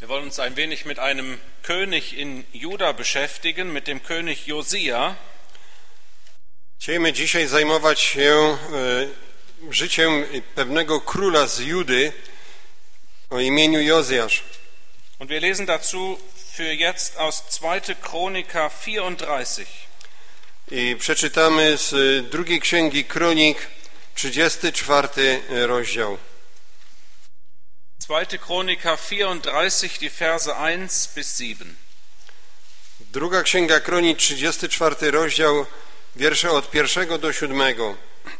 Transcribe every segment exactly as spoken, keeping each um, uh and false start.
Wir wollen uns ein wenig mit einem König in Juda beschäftigen, mit dem König Josia. Chcemy dzisiaj zajmować się e, życiem pewnego króla z Judy o imieniu Jozjasz. Und wir lesen dazu für jetzt aus zweiter Chroniker vierunddreißig. I przeczytamy z drugiej księgi Kronik, trzydziesty czwarty rozdział. zweiter Chroniker vierunddreißig, die Verse eins bis sieben. Druga księga Kronik, trzydziesty czwarty rozdział, wiersze od pierwszego do siódmego.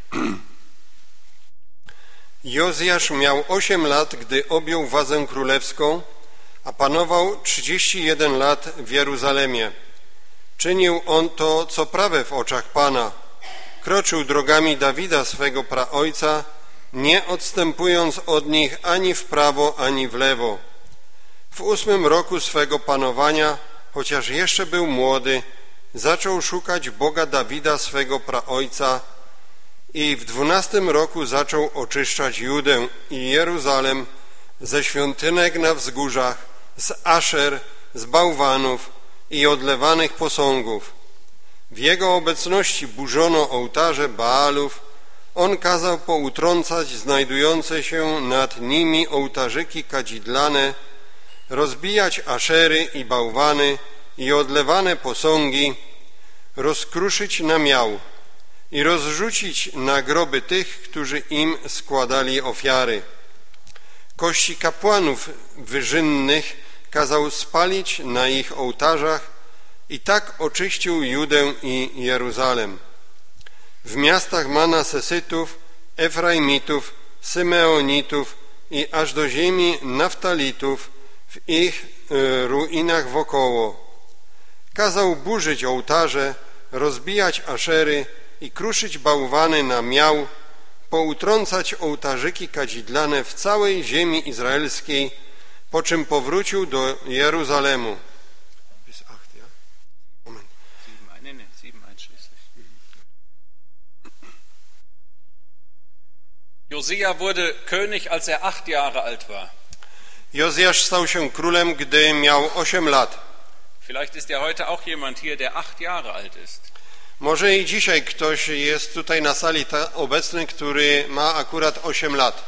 Jozjasz miał osiem lat, gdy objął władzę królewską, a panował trzydzieści jeden lat w Jeruzalemie. Czynił on to, co prawe w oczach Pana. Kroczył drogami Dawida, swego praojca, nie odstępując od nich ani w prawo, ani w lewo. W ósmym roku swego panowania, chociaż jeszcze był młody, zaczął szukać Boga Dawida, swego praojca, i w dwunastym roku zaczął oczyszczać Judę i Jeruzalem ze świątynek na wzgórzach, z aszer, z bałwanów i odlewanych posągów. W jego obecności burzono ołtarze Baalów. On kazał poutrącać znajdujące się nad nimi ołtarzyki kadzidlane, rozbijać aszery i bałwany i odlewane posągi, rozkruszyć namiał i rozrzucić na groby tych, którzy im składali ofiary. Kości kapłanów wyżynnych kazał spalić na ich ołtarzach i tak oczyścił Judę i Jeruzalem. W miastach Manasesytów, Efraimitów, Symeonitów i aż do ziemi Naftalitów w ich ruinach wokoło. Kazał burzyć ołtarze, rozbijać aszery i kruszyć bałwany na miał, poutrącać ołtarzyki kadzidlane w całej ziemi izraelskiej, po czym powrócił do Jeruzalemu. Josia wurde König, als er acht Jahre alt war. Jozjasz stał się królem, gdy miał osiem lat. Vielleicht ist ja heute auch jemand hier, der acht Jahre alt ist. Może i dzisiaj ktoś jest tutaj na sali obecny, który ma akurat osiem lat.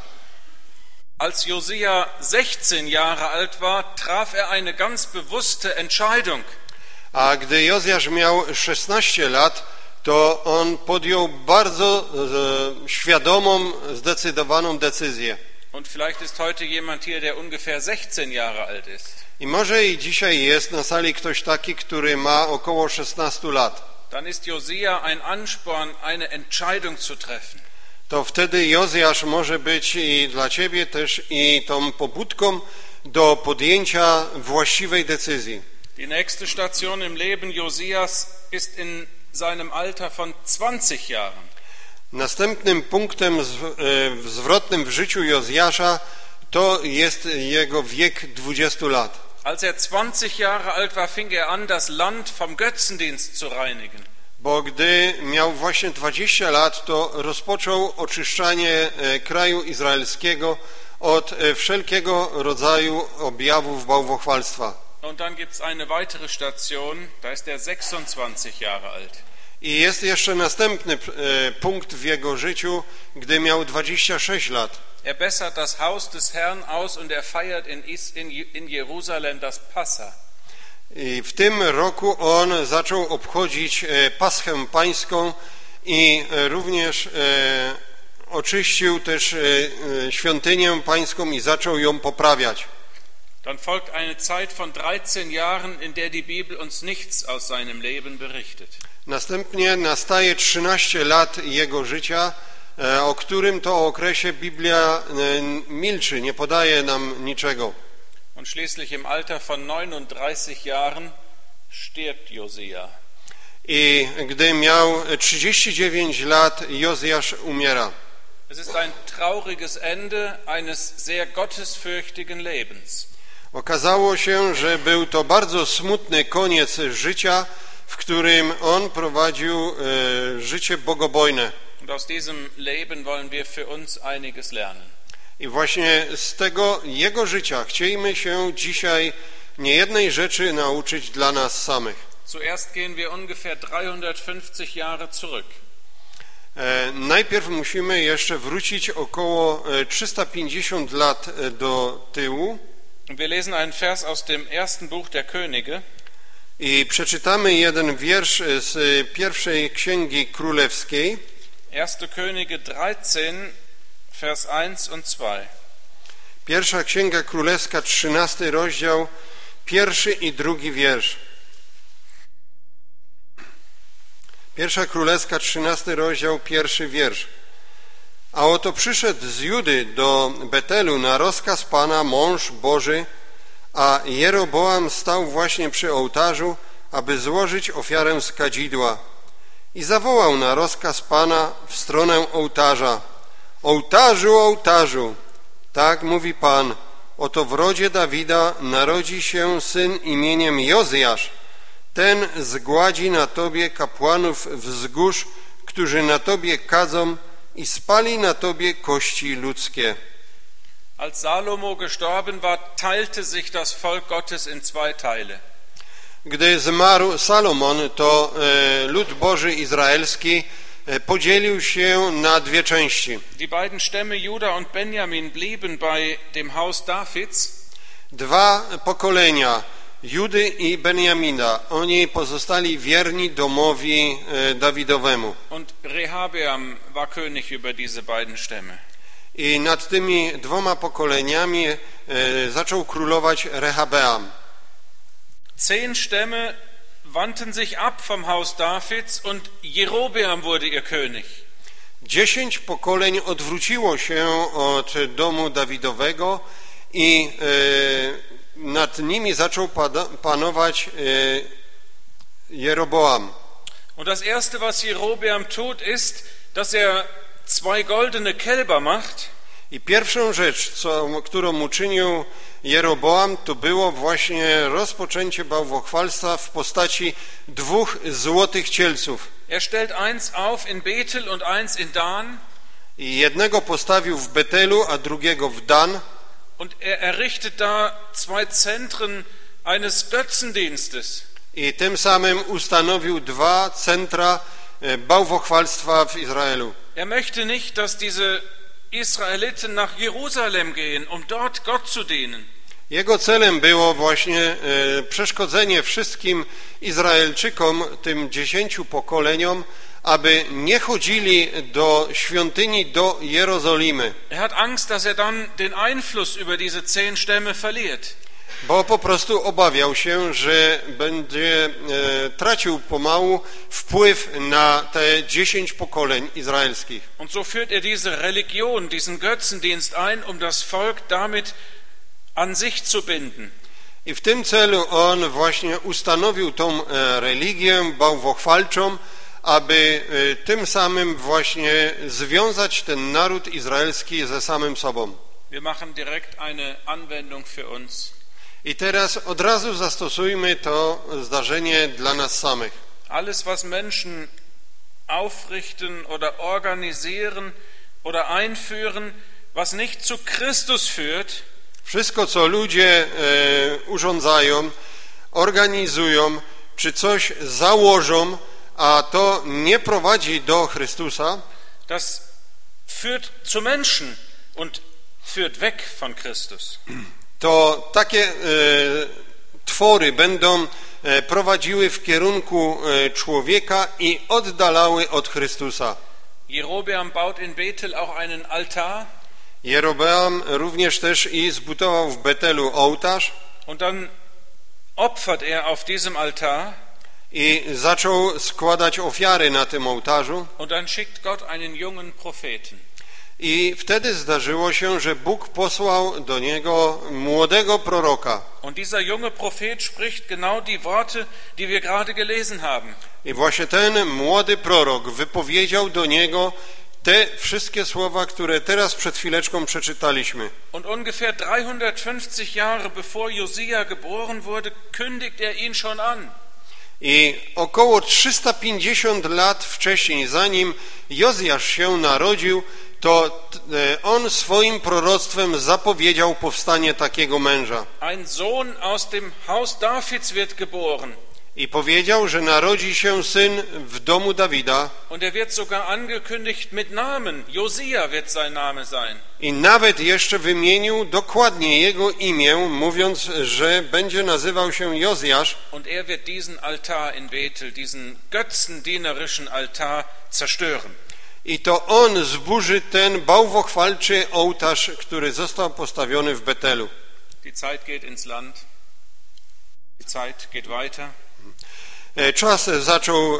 Als Josia sechzehn Jahre alt war, traf er eine ganz bewusste Entscheidung. A gdy Jozjasz miał szesnaście lat, to on podjął bardzo e, świadomą, zdecydowaną decyzję. Und vielleicht ist heute jemand hier, der ungefähr sechzehn Jahre alt ist. I może i dzisiaj jest na sali ktoś taki, który ma około szesnaście lat. Dann ist Josia ein Ansporn, eine Entscheidung zu treffen. To wtedy Jozjasz może być i dla ciebie też i tą pobudką do podjęcia właściwej decyzji. Die nächste Station im Leben Josias ist in seinem Alter von zwanzig Jahren. Następnym punktem zwrotnym w życiu Jozjasza to jest jego wiek dwudziestu lat. Als er zwanzig Jahre alt war, fing er an, das Land vom Götzendienst zu reinigen. Bo gdy miał właśnie dwadzieścia lat, to rozpoczął oczyszczanie kraju izraelskiego od wszelkiego rodzaju objawów bałwochwalstwa. Und dann gibt's eine weitere Station, da ist er sechsundzwanzig Jahre alt. I jest jeszcze następny e, punkt w jego życiu, gdy miał dwadzieścia sześć lat. Er bessert das Haus des Herrn aus und er feiert in, in, in Jerusalem das Passa. I w tym roku on zaczął obchodzić e, Paschę Pańską i e, również e, oczyścił też e, e, świątynię pańską i zaczął ją poprawiać. Dann folgt eine Zeit von dreizehn Jahren, in der die Bibel uns nichts aus seinem Leben berichtet. Następnie nastaje trzynaście lat jego życia, o którym to okresie Biblia milczy, nie podaje nam niczego. Und schließlich im Alter von neununddreißig Jahren stirbt Josia. I gdy miał trzydzieści dziewięć lat, Jozjasz umiera. Es ist ein trauriges Ende eines sehr gottesfürchtigen Lebens. Okazało się, że był to bardzo smutny koniec życia, w którym on prowadził e, życie bogobojne. Und aus diesem Leben wollen wir für uns einiges lernen. I właśnie z tego jego życia chcielibyśmy się dzisiaj niejednej rzeczy nauczyć dla nas samych. Zuerst gehen wir ungefähr dreihundertfünfzig Jahre zurück. E, najpierw musimy jeszcze wrócić około trzysta pięćdziesiąt lat do tyłu. Wir lesen einen Vers aus dem ersten Buch der Könige. I przeczytamy jeden wiersz z pierwszej Księgi Królewskiej. erste Könige dreizehn, Vers eins und zwei. Pierwsza Księga Królewska, trzynasty rozdział, pierwszy i drugi wiersz. Pierwsza Królewska, trzynasty rozdział, pierwszy wiersz. A oto przyszedł z Judy do Betelu na rozkaz Pana mąż Boży, a Jeroboam stał właśnie przy ołtarzu, aby złożyć ofiarę z kadzidła. I zawołał na rozkaz Pana w stronę ołtarza: Ołtarzu, ołtarzu, tak mówi Pan, oto w rodzie Dawida narodzi się syn imieniem Jozjasz. Ten zgładzi na tobie kapłanów wzgórz, którzy na tobie kadzą, i spali na tobie kości ludzkie. Als Salomo gestorben war, teilte sich das Volk Gottes in zwei Teile. Gdy zmarł Salomon, to e, lud Boży izraelski e, podzielił się na dwie części. Die beiden Stämme Juda und Benjamin blieben bei dem Haus Davids. Dwa pokolenia, Judy i Benjamina, oni pozostali wierni domowi e, Dawidowemu. Und Rehabeam war König über diese beiden Stämme. I nad tymi dwoma pokoleniami e, zaczął królować Rehabeam. Zehn Stämme wandten sich ab vom Haus Davids und Jerobeam wurde ihr König. Dziesięć pokoleń odwróciło się od domu Dawidowego i e, nad nimi zaczął panować e, Jeroboam. Und das erste, was Jerobeam tut, ist, dass er zwei goldene Kälber macht. I pierwszą rzecz, co, którą uczynił Jeroboam, to było właśnie rozpoczęcie bałwochwalstwa w postaci dwóch złotych cielców. Er stellt eins auf in Bethel und eins in Dan. I jednego postawił w Betelu, a drugiego w Dan. Und er errichtet da zwei Zentren eines Götzendienstes. I tym samym ustanowił dwa centra bałwochwalstwa w Izraelu. Er möchte nicht, dass diese Israeliten nach Jerusalem gehen, um dort Gott zu dienen. Jego celem było właśnie e, przeszkodzenie wszystkim Izraelczykom, tym dziesięciu pokoleniom, aby nie chodzili do świątyni, do Jerozolimy. Er hat Angst, dass er dann den Einfluss über diese zehn Stämme verliert. Bo po prostu obawiał się, że będzie e, tracił pomału wpływ na te dziesięć pokoleń izraelskich. Und so führt er diese Religion, diesen Götzendienst ein, um das Volk damit an sich zu binden. I w tym celu on właśnie ustanowił tą e, religię bałwochwalczą, aby e, tym samym właśnie związać ten naród izraelski ze samym sobą. Wir machen direkt eine Anwendung für uns. I teraz od razu zastosujmy to zdarzenie dla nas samych. Alles, was Menschen aufrichten oder organisieren oder einführen, was nicht zu Christus führt, Wszystko, co ludzie e, urządzają, organizują, czy coś założą, a to nie prowadzi do Chrystusa, das führt zu Menschen und führt weg von Christus. to takie e, twory będą e, prowadziły w kierunku e, człowieka i oddalały od Chrystusa. Jerobeam baut in Bethel auch einen Altar. Jerobeam również też i zbudował w Betelu ołtarz. Und dann opfert er auf diesem Altar. I zaczął składać ofiary na tym ołtarzu. Und dann schickt Gott einen jungen Propheten. I wtedy zdarzyło się, że Bóg posłał do niego młodego proroka. Und dieser junge Prophet spricht genau die Worte, die wir gerade gelesen haben. I właśnie ten młody prorok wypowiedział do niego te wszystkie słowa, które teraz przed chwileczką przeczytaliśmy. Und ungefähr dreihundertfünfzig Jahre bevor Josia geboren wurde, kündigt er ihn schon an. I około trzysta pięćdziesiąt lat wcześniej, zanim Jozjasz się narodził, to on swoim proroctwem zapowiedział powstanie takiego męża. Ein Sohn aus dem Haus Davids wird geboren. I powiedział, że narodzi się syn w domu Dawida. Und er wird sogar angekündigt mit Namen. Josia wird sein Name sein. I nawet jeszcze wymienił dokładnie jego imię, mówiąc, że będzie nazywał się Jozjasz. Und er wird diesen Altar in Bethel, diesen götzendienerischen Altar zerstören. I to on zburzy ten bałwochwalczy ołtarz, który został postawiony w Betelu. Die Zeit geht ins Land. Die Zeit geht weiter. Czas zaczął e,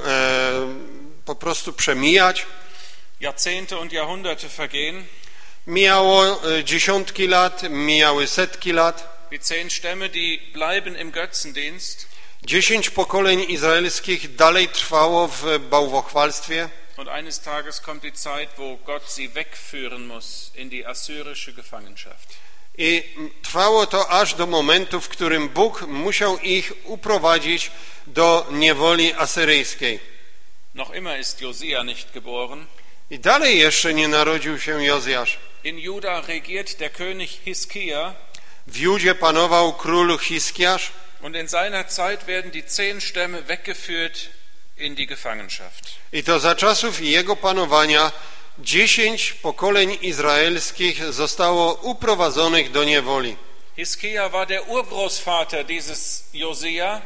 po prostu przemijać. Jahrzehnte und Jahrhunderte vergehen. Mijało e, dziesiątki lat, mijały setki lat. Die zehn Stämme, die bleiben im Götzendienst. Dziesięć pokoleń izraelskich dalej trwało w bałwochwalstwie. Und eines Tages kommt die Zeit, wo Gott sie wegführen muss in die assyrische Gefangenschaft. I trwało to aż do momentu, w którym Bóg musiał ich uprowadzić do niewoli asyryjskiej. Noch immer ist Josia nicht geboren. I dalej jeszcze nie narodził się Jozjasz. In Juda regiert der König Hiskia. W Judzie panował król Hiskiasz. Und in seiner Zeit werden die zehn Stämme weggeführt in die Gefangenschaft. I to za czasów jego panowania dziesięć pokoleń izraelskich zostało uprowadzonych do niewoli. Hiskia war der Urgroßvater dieses Josia.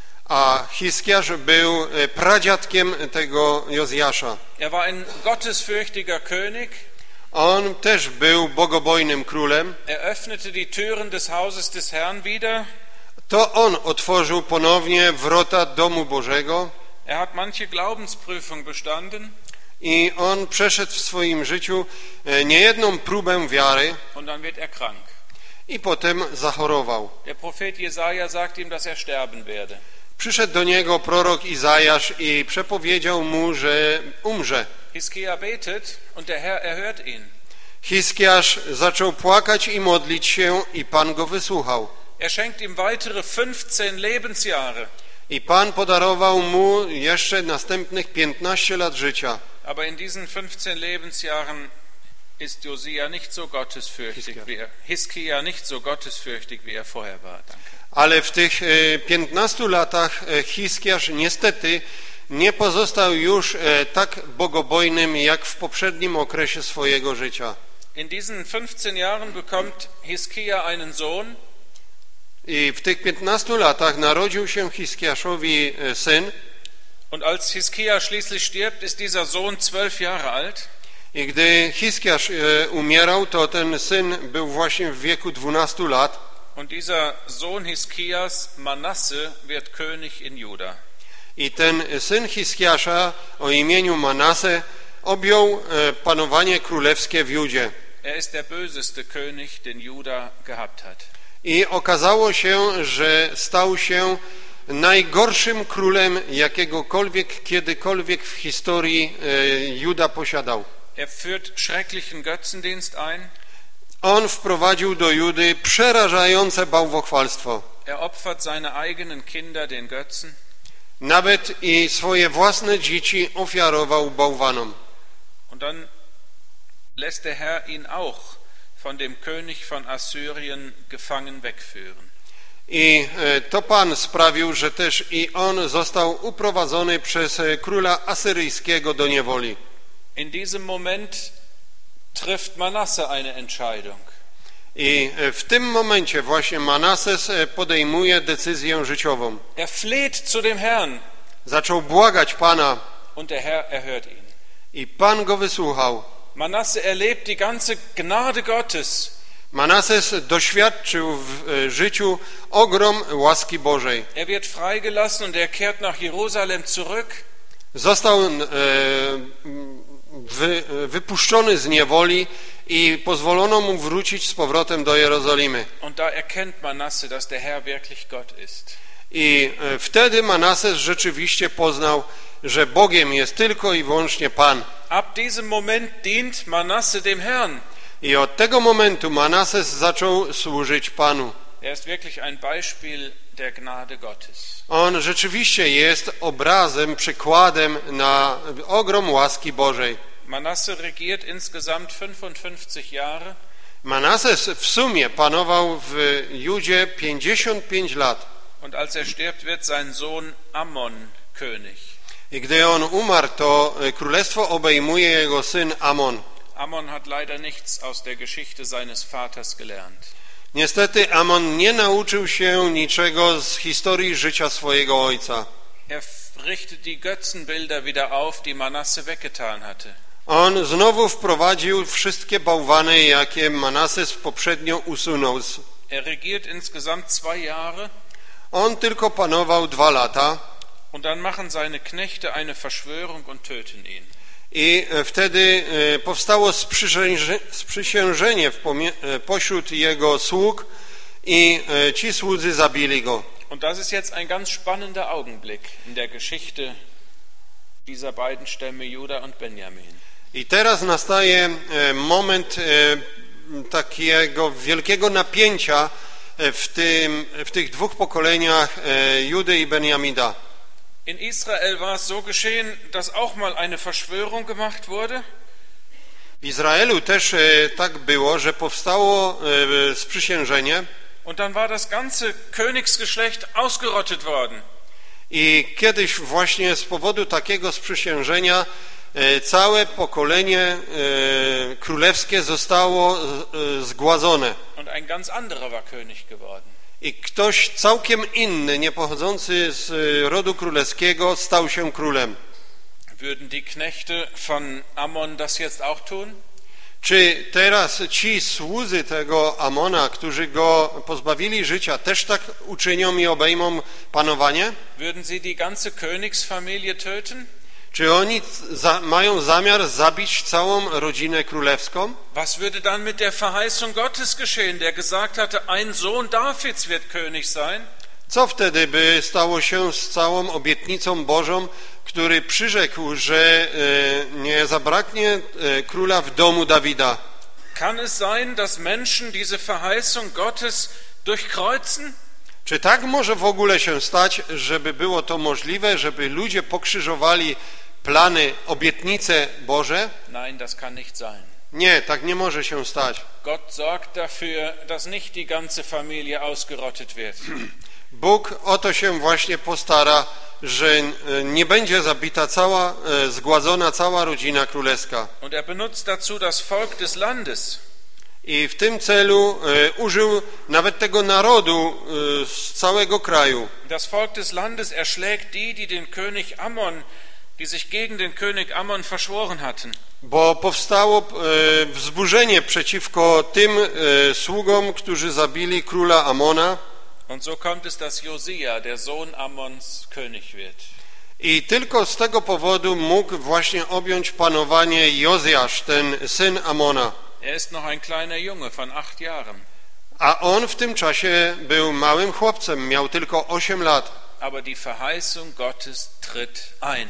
A Hiskiasz był pradziadkiem tego Jozjasza. Er war ein gottesfürchtiger König. On też był bogobojnym królem. Er öffnete die Türen des Hauses des Herrn wieder. To on otworzył ponownie wrota domu Bożego. Er hat manche Glaubensprüfung bestanden. I on przeszedł w swoim życiu niejedną próbę wiary. Und dann wird er krank. I potem zachorował. Der Prophet Jesaja sagt ihm, dass er sterben werde. Przyszedł do niego prorok Izajasz i przepowiedział mu, że umrze. Hiskia betet und der Herr erhört ihn. Hiskiasz zaczął płakać i modlić się i Pan go wysłuchał. Er schenkt ihm weitere fünfzehn Lebensjahre. I Pan podarował mu jeszcze następnych piętnaście lat życia. Aber in diesen fünfzehn Lebensjahren ist Josia nicht so gottesfürchtig wie er, Hiskia nicht so gottesfürchtig wie er vorher war. Danke. Ale w tych piętnastu latach Hiskiasz niestety nie pozostał już tak bogobojnym jak w poprzednim okresie swojego życia. In diesen fünfzehn Jahren bekommt Hiskia einen Sohn. I w tych piętnastu latach narodził się Hiskiaszowi syn. Und als Hiskia schließlich stirbt, ist dieser Sohn zwölf Jahre alt. I gdy Hiskiasz umierał, to ten syn był właśnie w wieku dwunastu lat. Und dieser Sohn Hiskias, Manasse, wird König in Juda. I ten syn Hiskiasza o imieniu Manasse objął panowanie królewskie w Judzie. Er ist der böseste König, den Juda gehabt hat. I okazało się, że stał się najgorszym królem, jakiegokolwiek, kiedykolwiek w historii Juda posiadał. Er führt schrecklichen Götzendienst ein. On wprowadził do Judy przerażające bałwochwalstwo. Er opfert seine eigenen Kinder den Götzen. Nawet i swoje własne dzieci ofiarował bałwanom. Und dann lässt der Herr ihn auch von dem König von Assyrien gefangen wegführen. I to Pan sprawił, że też i on został uprowadzony przez króla asyryjskiego do niewoli. In diesem Moment trifft Manasse eine Entscheidung. I w tym momencie właśnie Manases podejmuje decyzję życiową. Er fleht zu dem Herrn. Zaczął błagać Pana. Und der Herr erhört ihn. I Pan go wysłuchał. Manasse erlebt die ganze Gnade Gottes. Manases doświadczył w życiu ogrom łaski Bożej. Er wird freigelassen und er kehrt nach Jerusalem zurück. Został e, wy, wypuszczony z niewoli i pozwolono mu wrócić z powrotem do Jerozolimy. Und da erkennt Manasse, dass der Herr wirklich Gott ist. I wtedy Manases rzeczywiście poznał, że Bogiem jest tylko i wyłącznie Pan. Ab diesem Moment dient Manasse dem Herrn. I od tego momentu Manases zaczął służyć Panu. Er ist wirklich ein Beispiel der Gnade Gottes. On rzeczywiście jest obrazem, przykładem na ogrom łaski Bożej. Manasse regiert insgesamt fünfundfünfzig Jahre. Manases w sumie panował w Judzie pięćdziesiąt pięć lat. Und als er stirbt, wird sein Sohn Ammon König. I gdy on umarł, to królestwo obejmuje jego syn Amon. Ammon hat leider nichts aus der Geschichte seines Vaters gelernt. Niestety Amon nie nauczył się niczego z historii życia swojego ojca. Er richtet die Götzenbilder wieder auf, die Manasse weggetan hatte. On znowu wprowadził wszystkie bałwany, jakie Manases poprzednio usunął. Er regiert insgesamt zwei Jahre. On tylko panował dwa lata. Und dann machen seine Knechte eine Verschwörung und töten ihn. I wtedy powstało sprzysiężenie pośród jego sług i ci słudzy zabili go. Und das ist jetzt ein ganz spannender Augenblick in der Geschichte dieser beiden Stämme Juda und Benjamin. I teraz nastaje moment takiego wielkiego napięcia w, tym, w tych dwóch pokoleniach Judy i Benjamina. In Israel war es so geschehen, dass auch mal eine Verschwörung gemacht wurde. W Izraelu też tak było, że powstało sprzysiężenie. Und dann war das ganze Königsgeschlecht ausgerottet worden. I kiedyś właśnie z powodu takiego sprzysiężenia całe pokolenie królewskie zostało zgładzone. Und ein ganz anderer war König geworden. I ktoś całkiem inny, nie pochodzący z rodu królewskiego, stał się królem. Würden die Knechte von Ammon das jetzt auch tun? Czy teraz ci słudzy tego Amona, którzy go pozbawili życia, też tak uczynią i obejmą panowanie? Würden sie die ganze Königsfamilie töten? Czy oni za, mają zamiar zabić całą rodzinę królewską? Was würde dann mit der Verheißung Gottes geschehen, der gesagt hatte, ein Sohn Davids wird König sein? Co wtedy by stało się z całą obietnicą Bożą, który przyrzekł, że e, nie zabraknie e, króla w domu Dawida? Kann es sein, dass Menschen diese Verheißung Gottes durchkreuzen? Czy tak może w ogóle się stać, żeby było to możliwe, żeby ludzie pokrzyżowali plany, obietnice Boże? Nein, das kann nicht sein. Nie, tak nie może się stać. Gott sorgt dafür, dass nicht die ganze Familie ausgerottet wird. Bóg o to się właśnie postara, że nie będzie zabita cała, zgładzona cała rodzina królewska. Und er benutzt dazu das Volk des Landes. I w tym celu e, użył nawet tego narodu e, z całego kraju. Das Volk des Landes erschlägt die, die den König Ammon, die sich gegen den König Ammon verschworen hatten. Bo powstało e, wzburzenie przeciwko tym e, sługom, którzy zabili króla Amona. Und so kommt es, dass Josia, der Sohn Ammons, König wird. I tylko z tego powodu mógł właśnie objąć panowanie Jozjasz, ten syn Amona. Er ist noch ein kleiner Junge von acht Jahren. A on w tym czasie był małym chłopcem, miał tylko osiem lat. Aber die Verheißung Gottes tritt ein.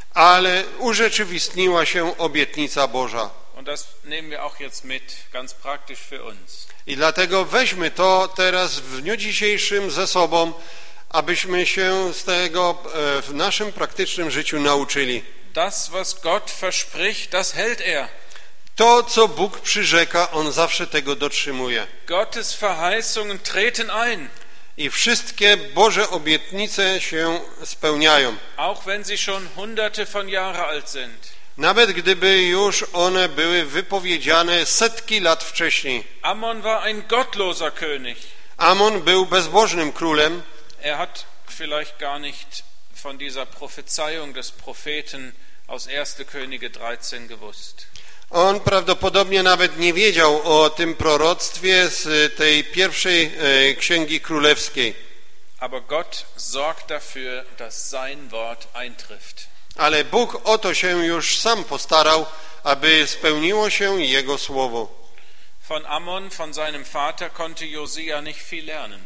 Ale urzeczywistniła się obietnica Boża. Und das nehmen wir auch jetzt mit, ganz praktisch für uns. I dlatego weźmy to teraz w dniu dzisiejszym ze sobą, abyśmy się z tego w naszym praktycznym życiu nauczyli. Das, was Gott verspricht, das hält er. To, co Bóg przyrzeka, On zawsze tego dotrzymuje. Gottes Verheißungen treten ein. I wszystkie Boże obietnice się spełniają. Auch wenn sie schon hunderte von Jahre alt sind. Nawet gdyby już one były wypowiedziane setki lat wcześniej. Ammon war ein gottloser König. Amon był bezbożnym królem. Er hat vielleicht gar nicht von dieser Prophezeiung des Propheten aus erster Könige dreizehn gewusst. On prawdopodobnie nawet nie wiedział o tym proroctwie z tej pierwszej księgi królewskiej. Aber Gott sorgt dafür, dass sein Wort eintrifft. Ale Bóg o to się już sam postarał, aby spełniło się Jego słowo. Von Ammon, von seinem Vater, konnte Josia nicht viel lernen.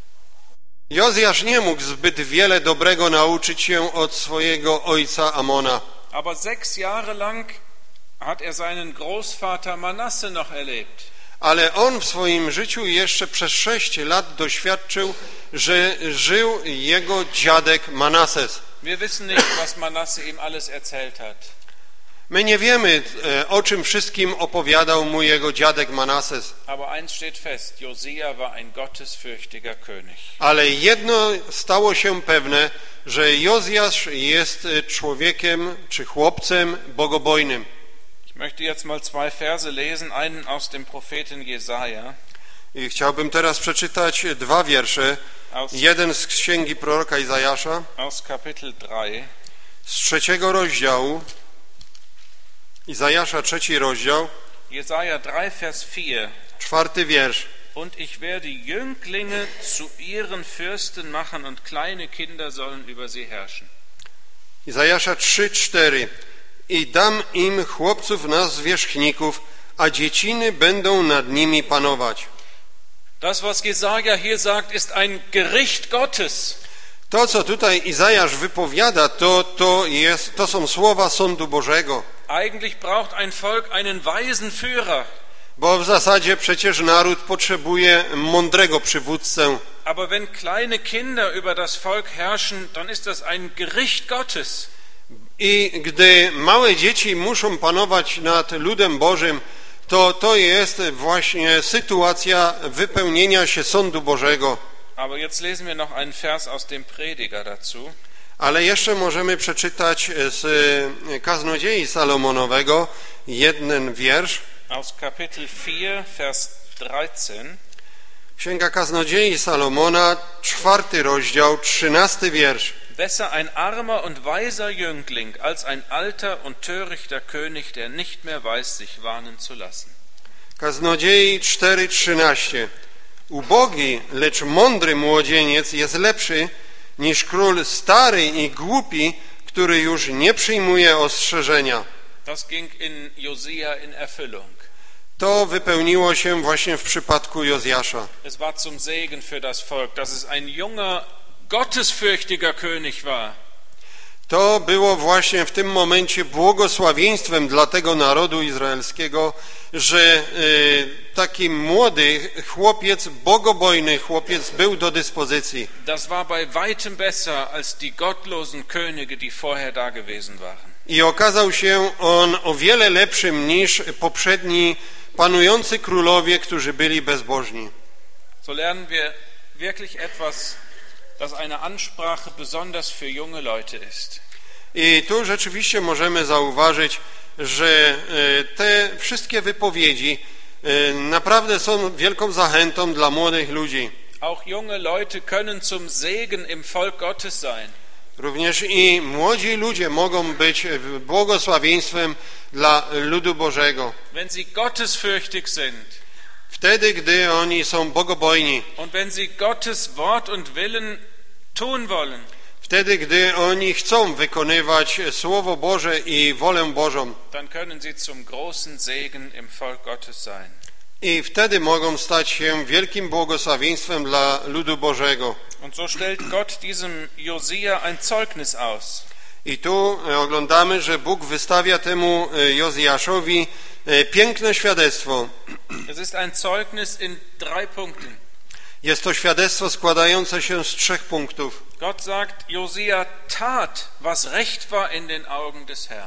Jozjasz nie mógł zbyt wiele dobrego nauczyć się od swojego ojca Amona. Aber sechs Jahre lang hat er seinen Großvater Manasse noch erlebt. ale on w swoim życiu jeszcze przez sześć lat doświadczył, że żył jego dziadek Manases. Wir wissen nicht, was Manasse ihm alles erzählt hat. My nie wiemy, o czym wszystkim opowiadał mu jego dziadek Manases. Aber eins steht fest, Josia war ein gottesfürchtiger König. Ale jedno stało się pewne, że Jozjasz jest człowiekiem czy chłopcem bogobojnym. Ich möchte jetzt mal zwei Verse lesen, einen aus dem Propheten Jesaja. I chciałbym teraz przeczytać dwa wiersze. Aus, Jeden z księgi proroka Izajasza, aus Kapitel drei. z trzeciego rozdziału. Izajasza, trzeci rozdział, Jesaja drei, Vers vier. czwarty wiersz. Und ich werde Jünglinge zu ihren Fürsten machen und kleine Kinder sollen über sie herrschen. Izajasza trzy, cztery. I dam im chłopców na zwierzchników, a dzieciny będą nad nimi panować. Das, was Jesaja hier sagt, ist ein Gericht Gottes. To, co tutaj Izajasz wypowiada, to, to, jest, to są słowa sądu Bożego. Eigentlich braucht ein Volk einen weisen Führer. Bo w zasadzie przecież naród potrzebuje mądrego przywódcę. Aber wenn kleine Kinder über das Volk herrschen, dann ist das ein Gericht Gottes. I gdy małe dzieci muszą panować nad ludem Bożym, to to jest właśnie sytuacja wypełnienia się sądu Bożego. Aber jetzt lesen wir noch einen Vers aus dem Prediger dazu. Ale jeszcze możemy przeczytać z Kaznodziei Salomonowego jeden wiersz. Aus Kapitel vier, Vers dreizehn. Księga Kaznodziei Salomona, czwarty rozdział, trzynasty wiersz. Besser ein armer und weiser Jüngling als ein alter und törichter König, der nicht mehr weiß, sich warnen zu lassen. Kaznodziei cztery, trzynaście. Ubogi, lecz mądry młodzieniec jest lepszy niż król stary i głupi, który już nie przyjmuje ostrzeżenia. Das ging in Josia in Erfüllung. To wypełniło się właśnie w przypadku Jozjasza. Es war zum Segen für das Volk, dass es ein junger, gottesfürchtiger König war. To było właśnie w tym momencie błogosławieństwem dla tego narodu izraelskiego, że y, taki młody chłopiec, bogobojny chłopiec był do dyspozycji. Das war bei weitem besser als die gottlosen Könige, die vorher da gewesen waren. I okazał się on o wiele lepszym niż poprzedni panujący królowie, którzy byli bezbożni. So lernen wir wirklich etwas, das eine Ansprache besonders für junge Leute ist. I tu rzeczywiście możemy zauważyć, że te wszystkie wypowiedzi naprawdę są wielką zachętą dla młodych ludzi. Auch junge Leute können zum Segen im Volk Gottes sein. Również i młodzi ludzie mogą być błogosławieństwem dla ludu Bożego. Wenn sie gottesfürchtig sind. Wtedy, gdy oni są bogobojni. Und wenn sie Gottes Wort und Willen tun wollen. Wtedy, gdy oni chcą wykonywać Słowo Boże i wolę Bożą. Dann können sie zum großen Segen im Volk Gottes sein. I wtedy mogą stać się wielkim błogosławieństwem dla ludu Bożego. Und so stellt Gott diesem Josia ein Zeugnis aus. I tu oglądamy, że Bóg wystawia temu Jozjaszowi piękne świadectwo. Es ist ein Zeugnis in drei Punkten. Jest to świadectwo składające się z trzech punktów. Gott sagt, Josia tat, was recht war in den Augen des Herrn.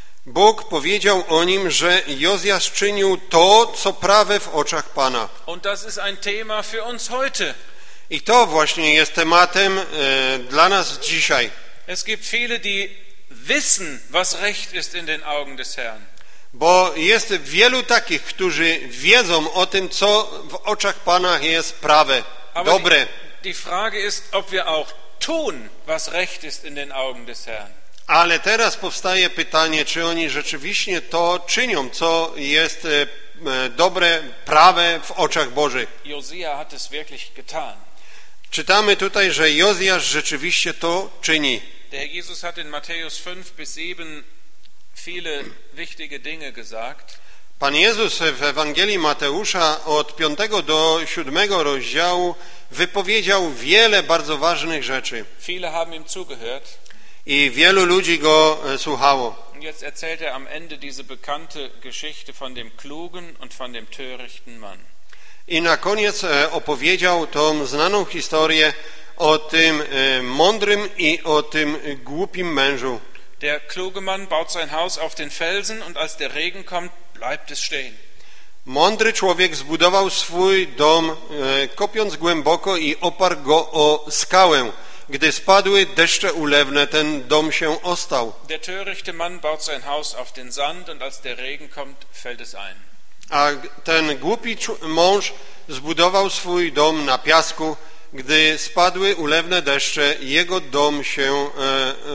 Bóg powiedział o nim, że Jozjasz czynił to, co prawe w oczach Pana. Und das ist ein Thema für uns heute. I to właśnie jest tematem e, dla nas dzisiaj. Es gibt viele, die wissen, was recht ist in den Augen des Herrn. Bo jest wielu takich, którzy wiedzą o tym, co w oczach Pana jest prawe, Aber dobre. Die, die Frage ist, ob wir auch tun, was recht ist in den Augen des Herrn. Ale teraz powstaje pytanie, czy oni rzeczywiście to czynią, co jest e, dobre, prawe w oczach Bożych. Josia hat es wirklich getan. Czytamy tutaj, że Jozjasz rzeczywiście to czyni. Der Herr Jesus hat in Matthäus fünf bis sieben viele wichtige Dinge gesagt. Pan Jezus w Ewangelii Mateusza od piątego do siódmego rozdziału wypowiedział wiele bardzo ważnych rzeczy. Viele haben ihm zugehört. i wielu ludzi go słuchało. Jetzt erzählt er am Ende diese bekannte Geschichte von dem klugen und von dem törichten Mann. I na koniec opowiedział tą znaną historię o tym mądrym i o tym głupim mężu. Der kluge Mann baut sein Haus auf den Felsen und als der Regen kommt, bleibt es stehen. Mądry człowiek zbudował swój dom, kopiąc głęboko i oparł go o skałę. Gdy spadły deszcze ulewne, ten dom się ostał. Der törichte Mann baut sein Haus auf den Sand und als der Regen kommt, fällt es ein. A ten głupi mąż zbudował swój dom na piasku. Gdy spadły ulewne deszcze, jego dom się e,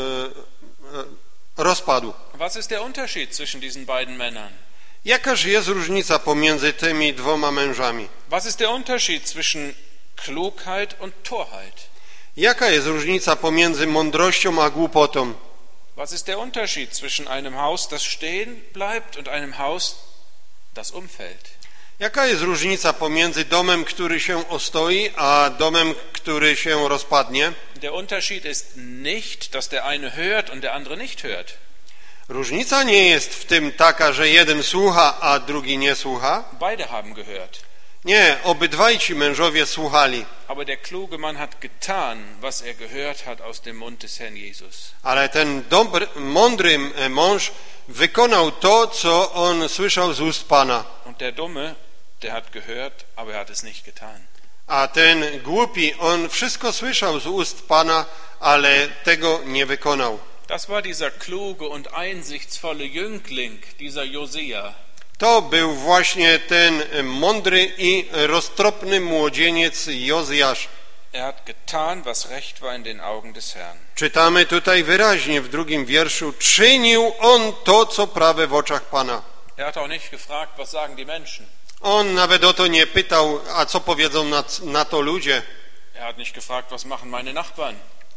e, e, rozpadł. Was ist der Unterschied zwischen diesen beiden Männern? Jakaż jest różnica pomiędzy tymi dwoma mężami? Was ist der Unterschied zwischen Klugheit und Torheit? Jaka jest różnica pomiędzy mądrością a głupotą? Was ist der Unterschied zwischen einem Haus, das stehen bleibt und einem Haus, das umfällt? Jaka jest różnica pomiędzy domem, który się ostoi, a domem, który się rozpadnie? Der Unterschied ist nicht, dass der eine hört und der andere nicht hört. Różnica nie jest w tym taka, że jeden słucha, a drugi nie słucha. Beide haben gehört. Nie, obydwaj ci mężowie słuchali. Aber der kluge Mann hat getan, was er gehört hat aus dem Mund des Herrn Jesus. Ale ten dobry, mądry mąż wykonał to, co on słyszał z ust Pana. Und der Dumme, der hat gehört, aber er hat es nicht getan. A ten głupi, on wszystko słyszał z ust Pana, ale tego nie wykonał. Das war dieser kluge und einsichtsvolle Jüngling, dieser Josia. To był właśnie ten mądry i roztropny młodzieniec Jozjasz. Er hat getan, was recht war in den Augen des Herrn. Czytamy tutaj wyraźnie w drugim wierszu: czynił on to, co prawe w oczach Pana. Er hat auch nicht gefragt, was sagen die Menschen. On nawet o to nie pytał, a co powiedzą na, na to ludzie. Er hat nicht gefragt, was machen meine Nachbarn.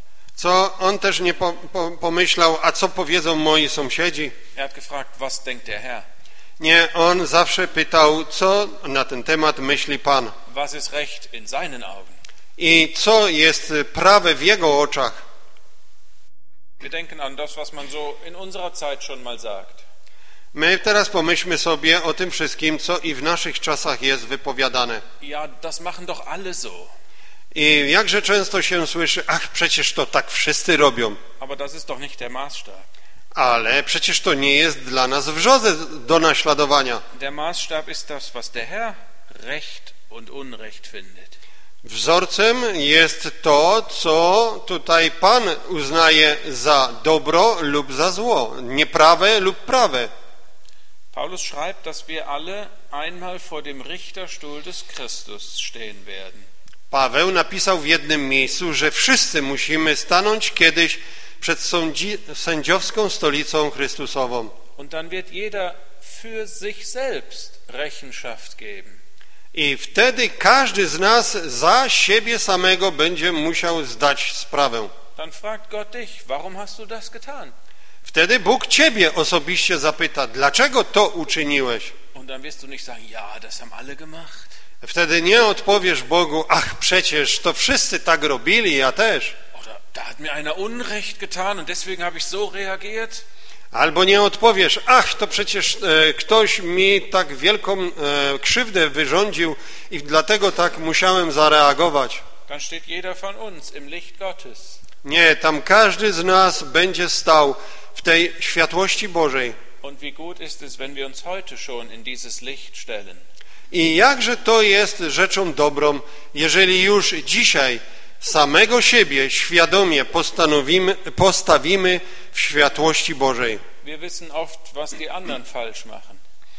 Co on też nie po, po, pomyślał, a co powiedzą moi sąsiedzi. Er hat gefragt, was denkt der Herr. Nie, on zawsze pytał, co na ten temat myśli Pan. Was ist recht in seinen Augen? I co jest prawe w jego oczach. Wir denken an das, was man so in unserer Zeit schon mal sagt. My teraz pomyślmy sobie o tym wszystkim, co i w naszych czasach jest wypowiadane. Ja, das machen doch alle so. I jakże często się słyszy, ach, przecież to tak wszyscy robią. Aber das ist doch nicht der Maßstab. Ale przecież to nie jest dla nas wrzodze do naśladowania. Der Maßstab ist das, was der Herr recht und unrecht findet. Wzorcem jest to, co tutaj Pan uznaje za dobro lub za zło, nieprawe lub prawe. Paulus schreibt, dass wir alle einmal vor dem Richterstuhl des Christus stehen werden. Paweł napisał w jednym miejscu, że wszyscy musimy stanąć kiedyś przed sądzi, sędziowską stolicą Chrystusową. Und dann wird jeder für sich selbst Rechenschaft geben. I wtedy każdy z nas za siebie samego będzie musiał zdać sprawę. Dann fragt Gott dich, warum hast du das getan? Wtedy Bóg ciebie osobiście zapyta, dlaczego to uczyniłeś? Und dann wirst du nicht sagen, ja, das haben alle gemacht. Wtedy nie odpowiesz Bogu, ach przecież to wszyscy tak robili, ja też. Oder da hat mir einer Unrecht getan und deswegen habe ich so reagiert. Albo nie odpowiesz, ach to przecież e, ktoś mi tak wielką e, krzywdę wyrządził i dlatego tak musiałem zareagować. Dann steht jeder von uns im Licht Gottes. Nie, tam każdy z nas będzie stał w tej światłości Bożej. Und wie gut ist es, wenn wir uns heute schon in dieses Licht stellen. I jakże to jest rzeczą dobrą, jeżeli już dzisiaj samego siebie świadomie postanowimy, postawimy w światłości Bożej. Wir wissen oft, was die anderen falsch machen.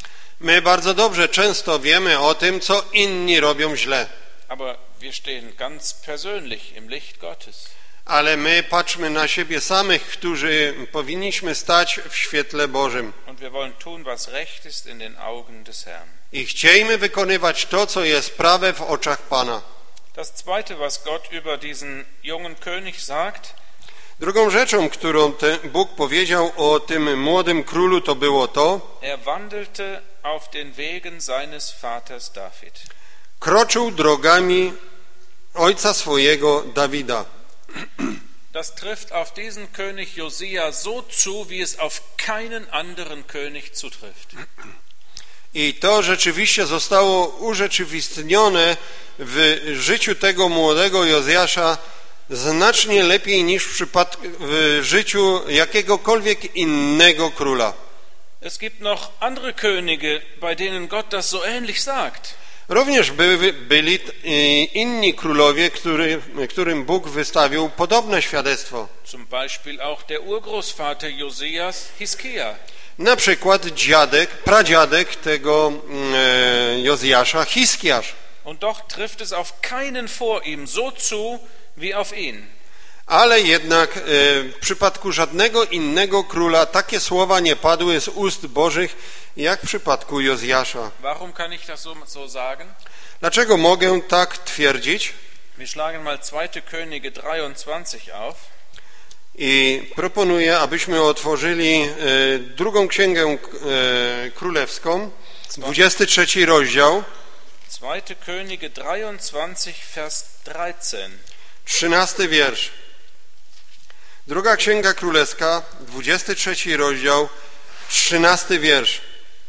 My bardzo dobrze często wiemy o tym, co inni robią źle. Aber wir stehen ganz persönlich im Licht Gottes. Ale my patrzmy na siebie samych, którzy powinniśmy stać w świetle Bożym. Und wir wollen tun, was recht ist in den Augen des Herrn. I chciejmy wykonywać to, co jest prawe w oczach Pana. Das zweite, was Gott über diesen jungen König sagt, Drugą rzeczą, którą ten Bóg powiedział o tym młodym królu, to było to: er wandelte auf den Wegen seines Vaters David. Kroczył drogami ojca swojego Dawida. Das das trifft auf diesen König Josia so zu, wie es auf keinen anderen König zutrifft. I to rzeczywiście zostało urzeczywistnione w życiu tego młodego Jozjasza znacznie lepiej niż w przypadku w życiu jakiegokolwiek innego króla. Es gibt noch andere Könige, bei denen Gott das so ähnlich sagt. Również by, byli inni królowie, który, którym Bóg wystawił podobne świadectwo. Zum Beispiel auch der Urgroßvater Josias, Hiskia. Na przykład dziadek, pradziadek tego e, Jozjasza, Hiskiasz. Und doch trifft es auf keinen vor ihm so zu wie auf ihn. Ale jednak e, w przypadku żadnego innego króla takie słowa nie padły z ust Bożych, jak w przypadku Jozjasza. Warum kann ich das so, so sagen? Dlaczego mogę tak twierdzić? Wir schlagen mal zweite Könige dreiundzwanzig auf. I proponuję, abyśmy otworzyli e, drugą księgę e, królewską, dwudziesty trzeci rozdział. zweite Könige dreiundzwanzig, Vers dreizehn. trzynasty wiersz. Druga księga królewska, dwudziesty trzeci rozdział, trzynasty wiersz.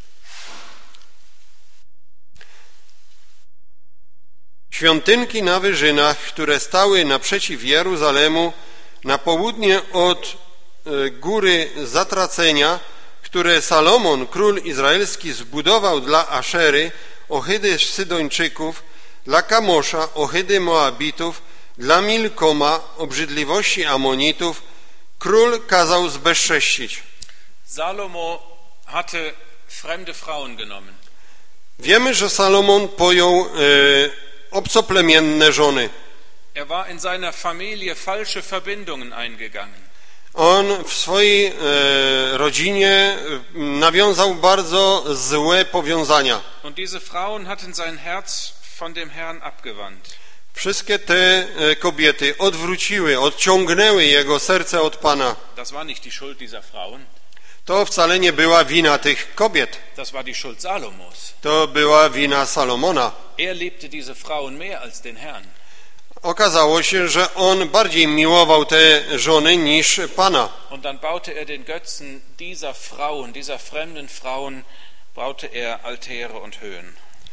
Świątynki na wyżynach, które stały naprzeciw Jeruzalemu, na południe od góry Zatracenia, które Salomon, król izraelski, zbudował dla Aszery, ohydy Sydończyków, dla Kamosza, ohydy Moabitów, dla Milkoma, obrzydliwości Amonitów, król kazał zbezcześcić. Salomo hatte fremde Frauen genommen. Wiemy, że Salomon pojął e, obcoplemienne żony. Er war in seiner Familie falsche Verbindungen eingegangen. On w swojej e, rodzinie nawiązał bardzo złe powiązania. Und diese Frauen hatten sein Herz von dem Herrn abgewandt. Wszystkie te kobiety odwróciły, odciągnęły jego serce od Pana. Das war nicht die Schuld dieser Frauen. To wcale nie była wina tych kobiet. Das war die Schuld Salomos. To była wina Salomona. Er liebte diese Frauen mehr als den Herrn. Okazało się, że on bardziej miłował te żony niż Pana. Und dann baute er den Götzen dieser Frauen, dieser fremden Frauen, baute er Altäre und Höhen.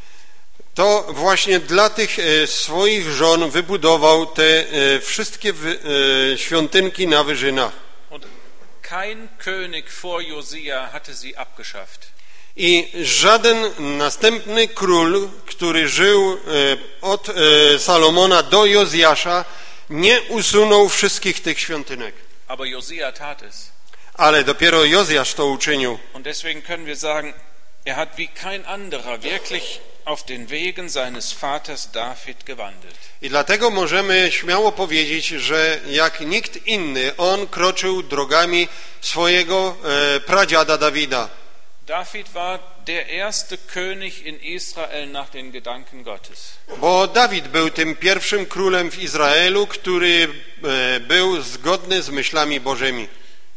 To właśnie dla tych swoich żon wybudował te wszystkie świątynki na wyżynach. Und kein König vor Josia hatte sie abgeschafft. I żaden następny król, który żył od Salomona do Jozjasza, nie usunął wszystkich tych świątynek. Aber Josia tat es. Ale dopiero Jozjasz to uczynił. Und deswegen können wir sagen, er hat wie kein anderer wirklich auf den Wegen seines Vaters David gewandelt. I dlatego możemy śmiało powiedzieć, że jak nikt inny, on kroczył drogami swojego e, pradziada Dawida. David war der erste König in Israel nach den Gedanken Gottes. Bo Dawid był tym pierwszym królem w Izraelu, który e, był zgodny z myślami Bożymi.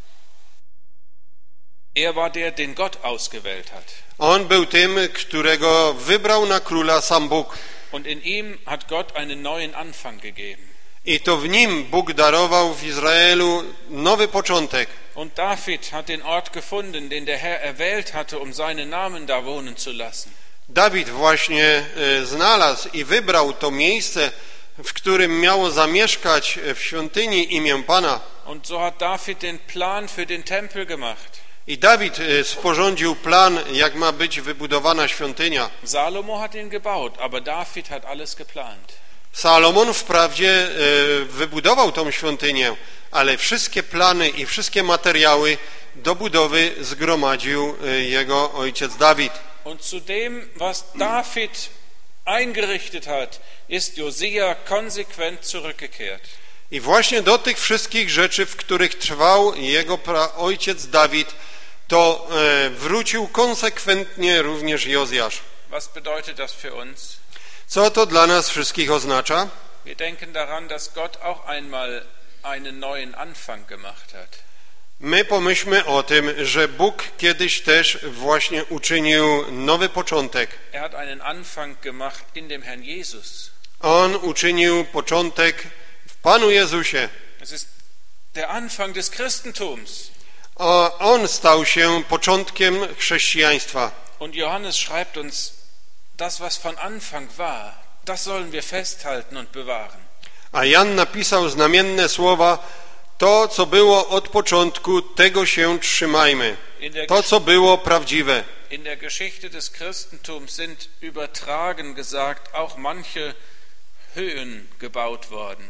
Er war der, den Gott ausgewählt hat. On był tym, którego wybrał na króla sam Bóg. Und in ihm hat Gott einen neuen Anfang gegeben. I to w nim Bóg darował w Izraelu nowy początek. Und David hat den Ort gefunden, den der Herr erwählt hatte, um seinen Namen da wohnen zu lassen. Dawid właśnie e, znalazł i wybrał to miejsce, w którym miało zamieszkać w świątyni imię Pana. Und so hat David den Plan für den Tempel gemacht. I Dawid sporządził plan, jak ma być wybudowana świątynia. Salomo hat ihn gebaut, aber David hat alles geplant. Salomon wprawdzie wybudował tą świątynię, ale wszystkie plany i wszystkie materiały do budowy zgromadził jego ojciec Dawid. Und zu dem, was David eingerichtet hat, ist Josia konsequent zurückgekehrt. I właśnie do tych wszystkich rzeczy, w których trwał jego ojciec Dawid, to e, wrócił konsekwentnie również Jozjasz. Was bedeutet das für uns? Co to dla nas wszystkich oznacza? Wir denken daran, dass Gott auch einmal einen neuen Anfang gemacht hat. My pomyślmy o tym, że Bóg kiedyś też właśnie uczynił nowy początek. Er hat einen Anfang gemacht in dem Herrn Jesus. On uczynił początek w Panu Jezusie. Es ist der Anfang des Christentums. O, on stał się początkiem chrześcijaństwa. Und Johannes schreibt uns, das was von Anfang war, das sollen wir festhalten und bewahren. A Jan napisał znamienne słowa: to, co było od początku, tego się trzymajmy. To, co było prawdziwe. In der Geschichte des Christentums sind übertragen gesagt auch manche Höhen gebaut worden.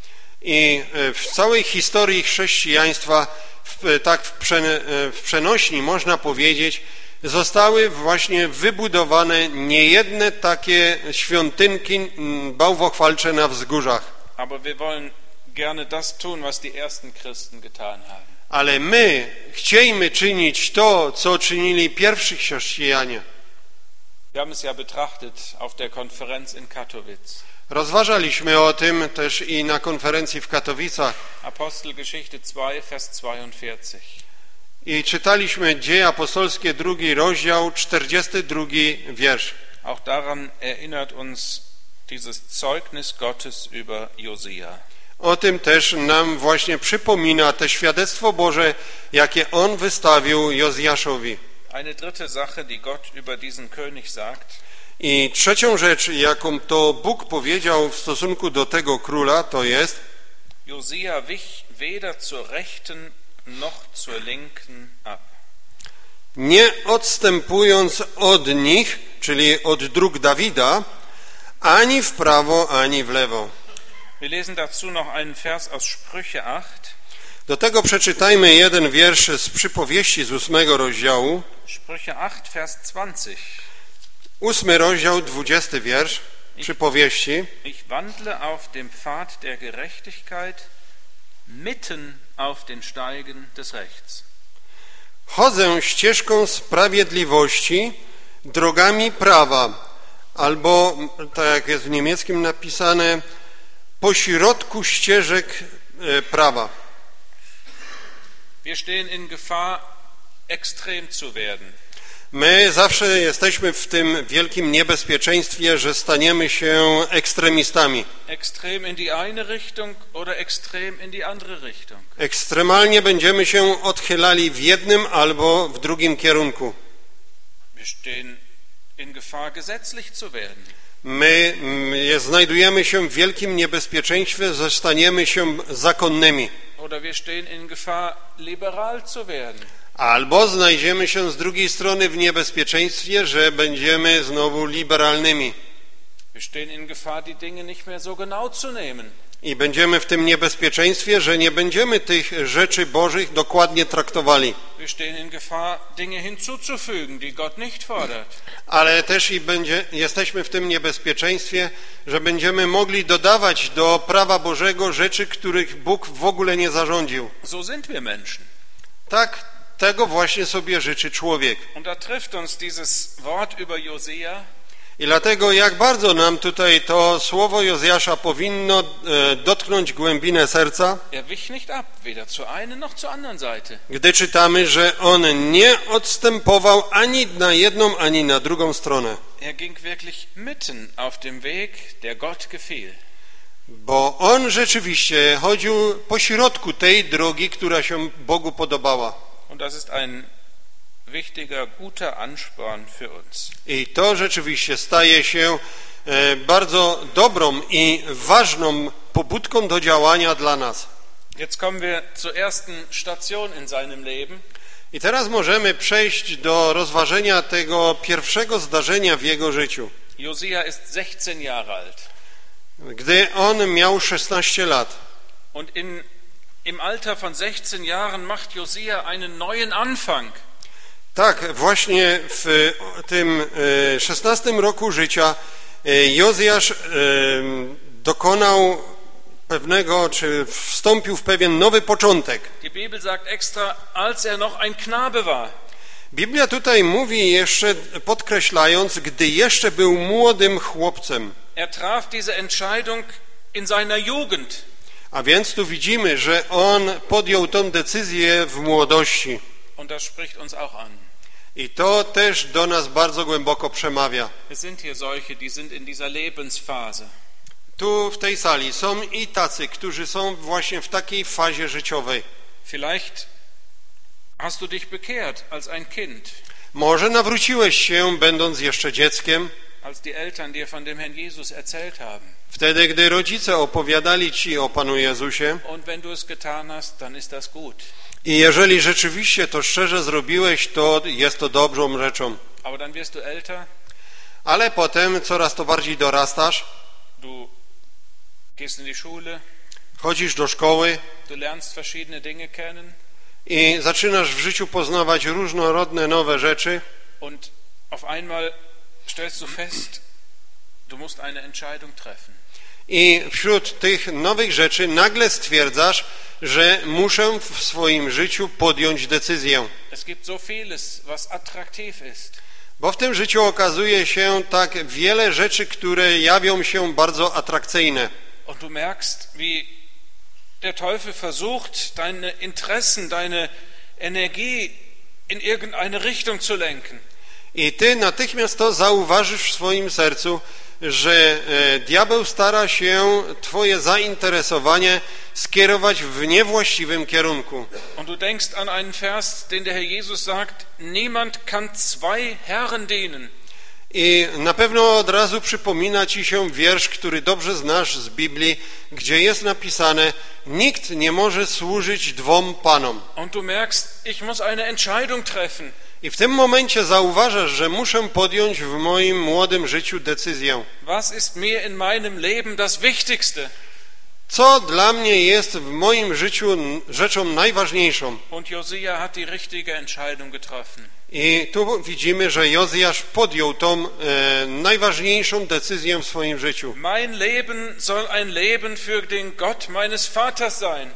I w całej historii chrześcijaństwa, w, tak w, przen, w przenośni można powiedzieć, zostały właśnie wybudowane niejedne takie świątynki bałwochwalcze na wzgórzach. Aber wir wollen gerne das tun, was die ersten Christen getan haben. Ale my chciejmy czynić to, co czynili pierwsi chrześcijanie. Wir haben es ja betrachtet auf der Konferenz in Katowice. Rozważaliśmy o tym też i na konferencji w Katowicach. Apostelgeschichte zwei, Vers zweiundvierzig. I czytaliśmy Dzieje Apostolskie, drugi rozdział, czterdziesty drugi wiersz. Auch daran erinnert uns dieses Zeugnis Gottes über Josia. O tym też nam właśnie przypomina to świadectwo Boże, jakie on wystawił Jozjaszowi. Eine dritte Sache, die Gott über diesen König sagt. I trzecią rzecz, jaką to Bóg powiedział w stosunku do tego króla, to jest: Josia wich weder zur rechten noch zur linken ab. Nie odstępując od nich, czyli od dróg Dawida, ani w prawo, ani w lewo. Wir lesen dazu noch einen Vers aus Sprüche acht. Do tego przeczytajmy jeden wiersz z przypowieści z ósmego rozdziału. Sprüche acht, Vers zwanzig. Ósmy rozdział, dwudziesty wiersz przypowieści. Ich wandle auf dem Pfad der Gerechtigkeit, mitten auf den Steigen des Rechts. Chodzę ścieżką sprawiedliwości, drogami prawa, albo, tak jak jest w niemieckim napisane, pośrodku ścieżek prawa. Wir stehen in Gefahr, extrem zu werden. My zawsze jesteśmy w tym wielkim niebezpieczeństwie, że staniemy się ekstremistami. Extrem in die eine Richtung oder extrem in die andere Richtung. Ekstremalnie będziemy się odchylali w jednym albo w drugim kierunku. Wir stehen in Gefahr, gesetzlich zu werden. My znajdujemy się w wielkim niebezpieczeństwie, że staniemy się zakonnymi. Oder wir stehen in Gefahr, liberal zu werden. Albo znajdziemy się z drugiej strony w niebezpieczeństwie, że będziemy znowu liberalnymi. Wir stehen in Gefahr, die Dinge nicht mehr so genau zu nehmen. I będziemy w tym niebezpieczeństwie, że nie będziemy tych rzeczy Bożych dokładnie traktowali. Wir stehen in Gefahr, Dinge hinzuzufügen, die Gott nicht fordert. Ale też i będzie, jesteśmy w tym niebezpieczeństwie, że będziemy mogli dodawać do prawa Bożego rzeczy, których Bóg w ogóle nie zarządził. So sind wir Menschen. Tak, tego właśnie sobie życzy człowiek. Und da trifft uns dieses Wort über Josia. I dlatego jak bardzo nam tutaj to słowo Jozjasza powinno e, dotknąć głębinę serca, Er wich nicht ab, weder zur einen noch zur anderen Seite. gdy czytamy, że on nie odstępował ani na jedną, ani na drugą stronę. Er ging wirklich mitten auf dem Weg, der Gott gefiel. Bo on rzeczywiście chodził po środku tej drogi, która się Bogu podobała. Und das ist ein wichtiger, guter Ansporn für uns. I to rzeczywiście staje się e, bardzo dobrą i ważną pobudką do działania dla nas. Jetzt kommen wir zur ersten Station in seinem Leben. I teraz możemy przejść do rozważenia tego pierwszego zdarzenia w jego życiu. Josia ist sechzehn Jahre alt. Gdy on miał szesnaście lat. Und in, im Alter von sechzehn Jahren macht Josia einen neuen Anfang. Tak, właśnie w tym szesnastym roku życia Jozjasz dokonał pewnego, czy wstąpił w pewien nowy początek. Die Bibel sagt extra, als er noch ein Knabe war. Biblia tutaj mówi jeszcze, podkreślając, gdy jeszcze był młodym chłopcem. Er traf diese Entscheidung in seiner Jugend. A więc tu widzimy, że on podjął tę decyzję w młodości. Und das spricht uns auch an. I to też do nas bardzo głęboko przemawia. Es sind hier solche, die sind in dieser Lebensphase. Tu w tej sali są i tacy, którzy są właśnie w takiej fazie życiowej. Vielleicht hast du dich bekehrt als ein Kind, Może nawróciłeś się, będąc jeszcze dzieckiem, als die Eltern dir von dem Herrn Jesus erzählt haben. wtedy, gdy rodzice opowiadali ci o Panu Jezusie. Und wenn du es getan hast, dann ist das gut. I jeżeli rzeczywiście to szczerze zrobiłeś, to jest to dobrą rzeczą. Aber dann wirst du älter, Ale potem coraz to bardziej dorastasz, du gehst in die Schule, chodzisz do szkoły du lernst verschiedene Dinge kennen i zaczynasz w życiu poznawać różnorodne nowe rzeczy und auf einmal stellst du fest, du musst eine Entscheidung treffen. i wśród tych nowych rzeczy nagle stwierdzasz, że muszę w swoim życiu podjąć decyzję. Es gibt so vieles, was attraktiv ist. Bo w tym życiu okazuje się tak wiele rzeczy, które jawią się bardzo atrakcyjne. Und du merkst, wie der Teufel versucht, deine Interessen, deine Energie in irgendeine Richtung zu lenken. I ty natychmiast to zauważysz w swoim sercu, że e, diabeł stara się twoje zainteresowanie skierować w niewłaściwym kierunku. Und du denkst an einen Vers, den der Herr Jesus sagt, niemand kann zwei Herren dienen. I na pewno od razu przypomina ci się wiersz, który dobrze znasz z Biblii, gdzie jest napisane: nikt nie może służyć dwom panom. Und du merkst, ich muss eine Entscheidung treffen. I w tym momencie zauważasz, że muszę podjąć w moim młodym życiu decyzję. Was ist mir in meinem Leben das Wichtigste? Co dla mnie jest w moim życiu rzeczą najważniejszą? Und Josia hat die richtige Entscheidung getroffen. I tu widzimy, że Jozjasz podjął tą e, najważniejszą decyzję w swoim życiu. Mein Leben soll ein Leben für den Gott meines Vaters sein.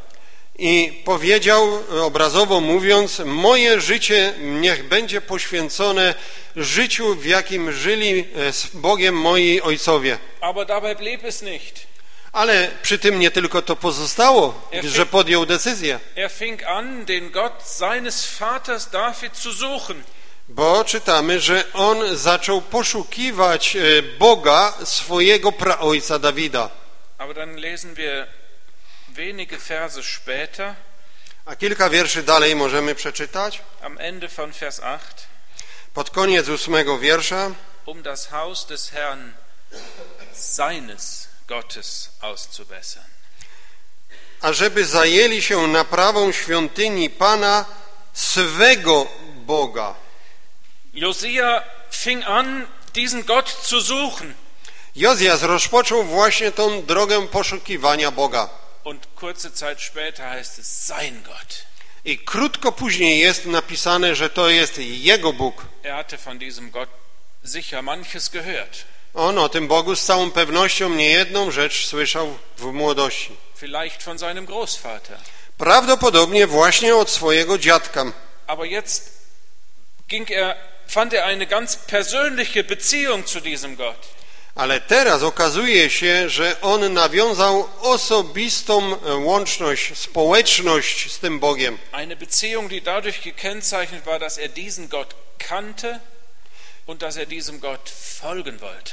I powiedział, obrazowo mówiąc, moje życie niech będzie poświęcone życiu, w jakim żyli z Bogiem moi ojcowie. Aber dabei blieb es nicht. Ale przy tym nie tylko to pozostało, że podjął decyzję. Er fing an, den Gott seines Vaters David zu suchen. Bo czytamy, że on zaczął poszukiwać Boga swojego praojca Dawida. Aber dann lesen wir wenige Verse später, A kilka wierszy dalej możemy przeczytać. am Ende von Vers acht, Pod koniec ósmego wiersza. um das Haus des Herrn seines Gottes auszubessern. Ażeby zajęli się naprawą świątyni Pana swego Boga. Josia fing an, diesen Gott zu suchen. Jozjasz rozpoczął właśnie tą drogę poszukiwania Boga. Und kurze Zeit später heißt es sein Gott. I krótko później jest napisane, że to jest Jego Bóg. Er hatte von diesem Gott sicher manches gehört. On o tym Bogu z całą pewnością niejedną rzecz słyszał w młodości. Vielleicht von seinem Großvater. Prawdopodobnie właśnie od swojego dziadka. Aber jetzt ging er, fand er eine ganz persönliche Beziehung zu diesem Gott. Ale teraz okazuje się, że on nawiązał osobistą łączność, społeczność z tym Bogiem. Eine Beziehung, die dadurch gekennzeichnet war, dass er diesen Gott kannte und dass er diesem Gott folgen wollte.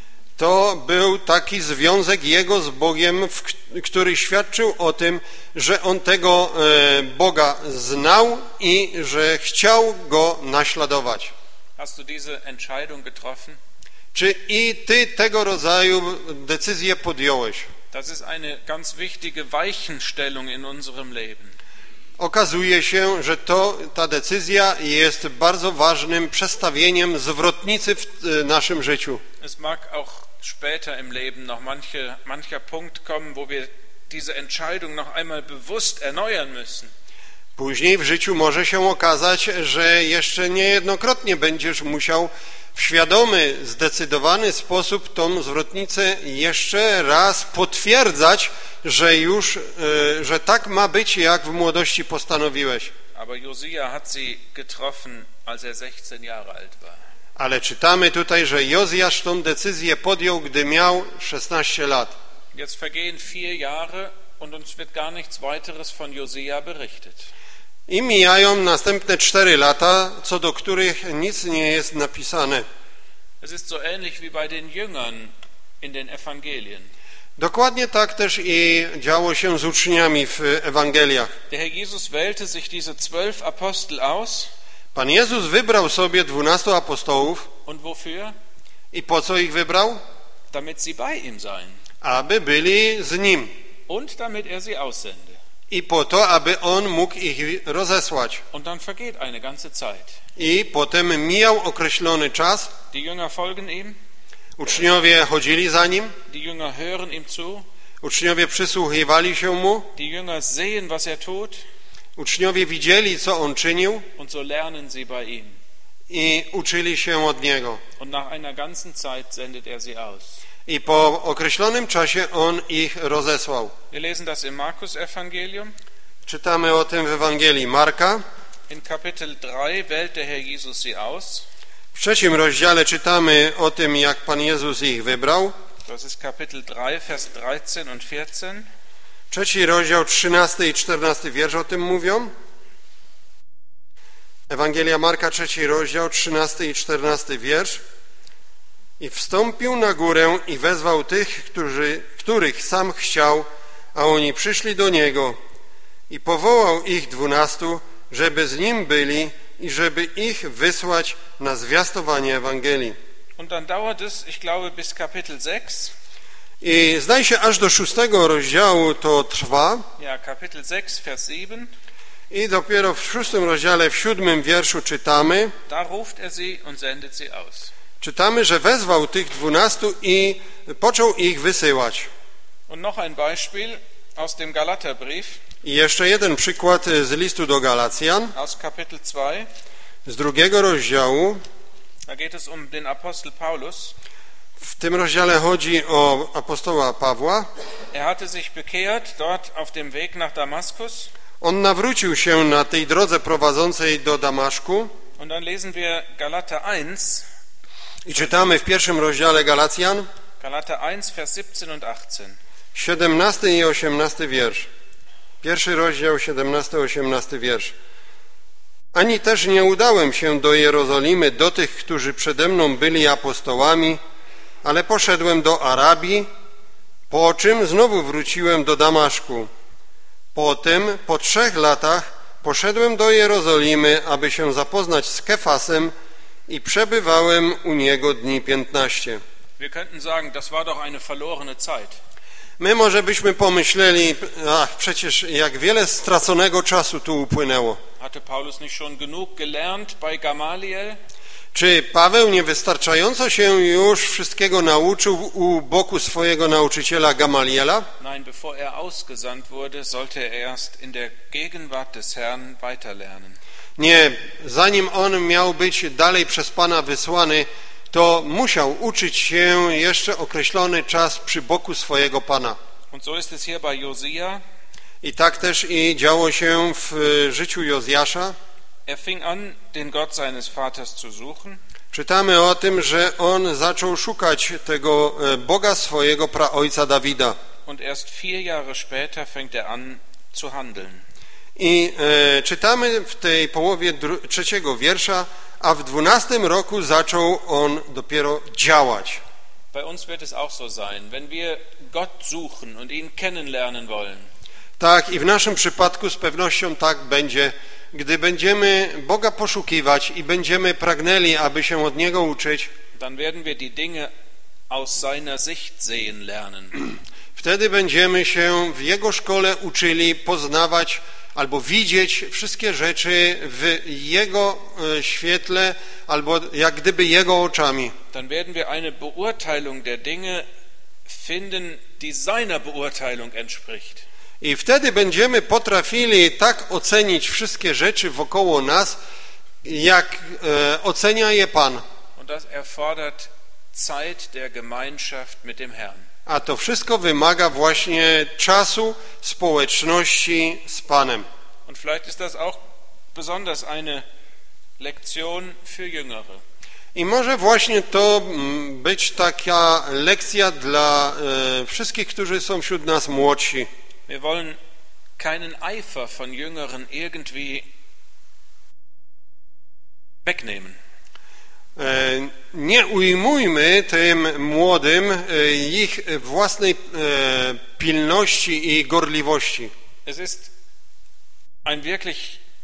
To był taki związek jego z Bogiem, który świadczył o tym, że on tego Boga znał i że chciał go naśladować. Hast du diese Entscheidung getroffen? Czy i ty tego rodzaju decyzję podjąłeś? Das ist eine ganz wichtige Weichenstellung in unserem Leben. Okazuje się, że to, ta decyzja jest bardzo ważnym przestawieniem zwrotnicy w naszym życiu. Es mag auch später im Leben noch manche, mancher Punkt kommen, wo wir diese Entscheidung noch einmal bewusst erneuern müssen. Później w życiu może się okazać, że jeszcze niejednokrotnie będziesz musiał w świadomy, zdecydowany sposób tą zwrotnicę jeszcze raz potwierdzać, że już, że tak ma być, jak w młodości postanowiłeś. Aber Josia hat sie getroffen, als er sechzehn Jahre alt war. Ale czytamy tutaj, że Jozjasz tą decyzję podjął, gdy miał szesnaście lat. Jetzt vergehen vier Jahre und uns wird gar nichts weiteres von Josia berichtet. I mijają następne cztery lata, co do których nic nie jest napisane. Es ist so ähnlich wie bei den Jüngern in den Evangelien. Dokładnie tak też i działo się z uczniami w Ewangeliach. Der Herr Jesus wählte sich diese zwölf Apostel aus. Pan Jezus wybrał sobie dwunastu apostołów. Und wofür? I po co ich wybrał? Damit sie bei ihm seien. Aby byli z Nim. Und damit er sie aussende. I po to, aby On mógł ich rozesłać. Und dann vergeht eine ganze Zeit. I potem mijał określony czas. Die Jünger folgen ihm. Uczniowie chodzili za Nim. Die Jünger hören ihm zu. Uczniowie przysłuchiwali się Mu. Die Jünger sehen, was er tut. Uczniowie widzieli, co On czynił. Und so lernen sie bei ihm. I uczyli się od Niego. Und nach einer ganzen Zeit sendet er sie aus. I po określonym czasie On ich rozesłał. Wir lesen das im Markus Evangelium. Czytamy o tym w Ewangelii Marka. In Kapitel drei wählt der Herr Jesus sie aus. W trzecim rozdziale czytamy o tym, jak Pan Jezus ich wybrał. Das ist Kapitel drei, Vers dreizehn und vierzehn. Trzeci rozdział, trzynasty i czternasty wiersz o tym mówią. Ewangelia Marka, trzeci rozdział, trzynasty i czternasty wiersz. I wstąpił na górę i wezwał tych, którzy, których sam chciał, a oni przyszli do Niego. I powołał ich dwunastu, żeby z Nim byli i żeby ich wysłać na zwiastowanie Ewangelii. Und dann dauert es, ich glaube, bis Kapitel sechs. I zdaje się, aż do szóstego rozdziału to trwa. Ja, Kapitel sechs, Vers sieben. I dopiero w szóstym rozdziale, w siódmym wierszu czytamy. Da ruft er sie und sendet sie aus. Czytamy, że wezwał tych dwunastu i począł ich wysyłać. Und noch ein Beispiel aus dem Galaterbrief. I jeszcze jeden przykład z listu do Galacjan. Aus Kapitel zwei. Z drugiego rozdziału. Da geht es um den Apostel Paulus. W tym rozdziale chodzi o apostoła Pawła. Er hatte sich bekehrt dort auf dem Weg nach Damaskus. On nawrócił się na tej drodze prowadzącej do Damaszku. Und dann lesen wir Galater eins. I czytamy w pierwszym rozdziale Galacjan. Galater eins, Vers siebzehn und achtzehn. siedemnasty i osiemnasty wiersz. Pierwszy rozdział, siedemnasty, osiemnasty wiersz. Ani też nie udałem się do Jerozolimy do tych, którzy przede mną byli apostołami, ale poszedłem do Arabii, po czym znowu wróciłem do Damaszku. Potem, po trzech latach, poszedłem do Jerozolimy, aby się zapoznać z Kefasem i przebywałem u niego dni piętnaście. Wir könnten sagen, das war doch eine verlorene Zeit. My może byśmy pomyśleli, ach, przecież jak wiele straconego czasu tu upłynęło. Hatte Paulus nicht schon genug gelernt bei Gamaliel? Czy Paweł niewystarczająco się już wszystkiego nauczył u boku swojego nauczyciela Gamaliela? Nein, bevor er ausgesandt wurde, sollte er erst in der Gegenwart des Herrn weiterlernen. Nie, zanim on miał być dalej przez Pana wysłany, to musiał uczyć się jeszcze określony czas przy boku swojego Pana. Und so ist es hier bei Josia. I tak też i działo się w życiu Jozjasza. Er fing an, den Gott seines Vaters zu suchen. Czytamy o tym, że on zaczął szukać tego Boga swojego praojca Dawida. Und erst vier Jahre später fängt er an zu handeln. I e, czytamy w tej połowie dru- trzeciego wiersza, a w dwunastym roku zaczął on dopiero działać. Bei uns wird es auch so sein, wenn wir Gott suchen und ihn kennenlernen wollen. Tak, i w naszym przypadku z pewnością tak będzie, gdy będziemy Boga poszukiwać i będziemy pragnęli, aby się od Niego uczyć. Dann werden wir die Dinge aus seiner Sicht sehen lernen. Wtedy będziemy się w Jego szkole uczyli poznawać albo widzieć wszystkie rzeczy w Jego świetle, albo jak gdyby Jego oczami. Dann werden wir eine Beurteilung der Dinge finden, die seiner Beurteilung entspricht. I wtedy będziemy potrafili tak ocenić wszystkie rzeczy wokoło nas, jak e, ocenia je Pan. Und das erfordert Zeit der Gemeinschaft mit dem Herrn. A to wszystko wymaga właśnie czasu społeczności z Panem. Und vielleicht ist das auch besonders eine Lektion für Jüngere. I może właśnie to być taka lekcja dla e, wszystkich, którzy są wśród nas młodsi. Wir wollen keinen Eifer von Jüngeren irgendwie wegnehmen. nie ujmujmy tym młodym ich własnej pilności i gorliwości. Es ist ein wirklich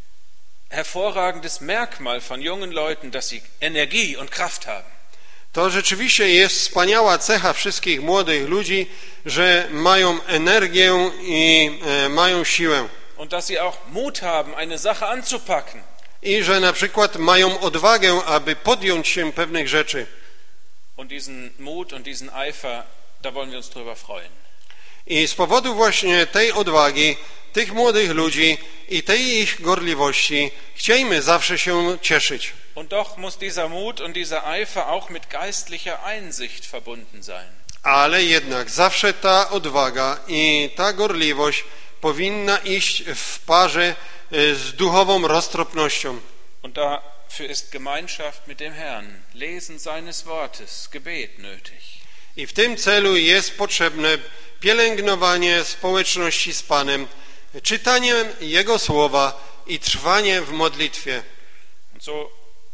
hervorragendes Merkmal von jungen Leuten, dass sie Energie und Kraft haben. To rzeczywiście jest wspaniała cecha wszystkich młodych ludzi, że mają energię i e, mają siłę. Und dass sie auch Mut haben, eine Sache anzupacken. I że na przykład mają odwagę, aby podjąć się pewnych rzeczy. Und diesen Mut und diesen Eifer, da wollen wir uns drüber freuen. I z powodu właśnie tej odwagi, tych młodych ludzi i tej ich gorliwości chcielibyśmy zawsze się cieszyć. Und doch muss dieser Mut und dieser Eifer auch mit geistlicher Einsicht verbunden sein. Ale jednak zawsze ta odwaga i ta gorliwość powinna iść w parze z duchową roztropnością. Und dafür ist Gemeinschaft mit dem Herrn, Lesen seines Wortes, Gebet nötig. I w tym celu jest potrzebne pielęgnowanie społeczności z Panem, czytanie Jego słowa i trwanie w modlitwie. Und so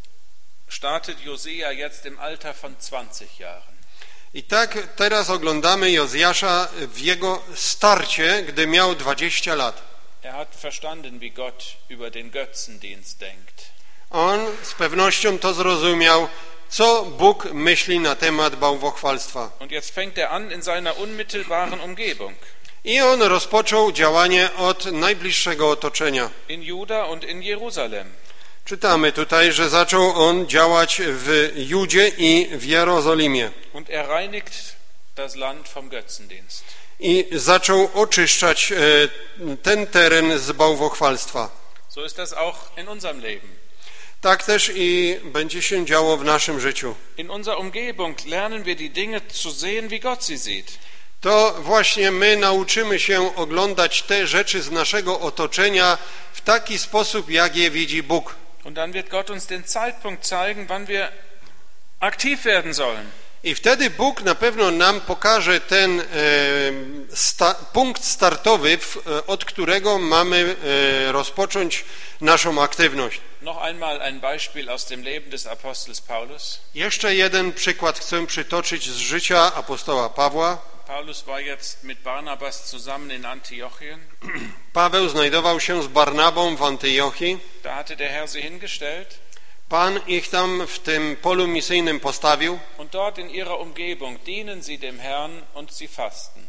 startet Josia jetzt im Alter von zwanzig Jahren. I tak teraz oglądamy Jozjasza w jego starcie, gdy miał dwadzieścia lat. Er hat verstanden, wie Gott über den Götzendienst denkt. On z pewnością to zrozumiał, co Bóg myśli na temat bałwochwalstwa. Und jetzt fängt er an in seiner unmittelbaren Umgebung. I on rozpoczął działanie od najbliższego otoczenia. In Juda und in Jerusalem. Czytamy tutaj, że zaczął on działać w Judzie i w Jerozolimie. Und er reinigt das Land vom Götzendienst. I zaczął oczyszczać ten teren z bałwochwalstwa. So ist das auch in unserem Leben. Tak też i będzie się działo w naszym życiu. In unserer Umgebung lernen wir die Dinge zu sehen, wie Gott sie sieht. To właśnie my nauczymy się oglądać te rzeczy z naszego otoczenia w taki sposób, jak je widzi Bóg. Und dann wird Gott uns den Zeitpunkt zeigen, wann wir aktiv werden sollen. I wtedy Bóg na pewno nam pokaże ten e, sta, punkt startowy, w, od którego mamy e, rozpocząć naszą aktywność. Noch einmal ein Beispiel aus dem Leben des Apostels Paulus. Jeszcze jeden przykład chcę przytoczyć z życia apostoła Pawła. Paulus war jetzt mit Barnabas zusammen in Antiochien. Paweł znajdował się z Barnabą w Antiochii. Da hatte der Herr sie hingestellt. Pan ich tam w tym polu misyjnym postawił. Und dort in ihrer Umgebung dienen sie dem Herrn und sie fasten.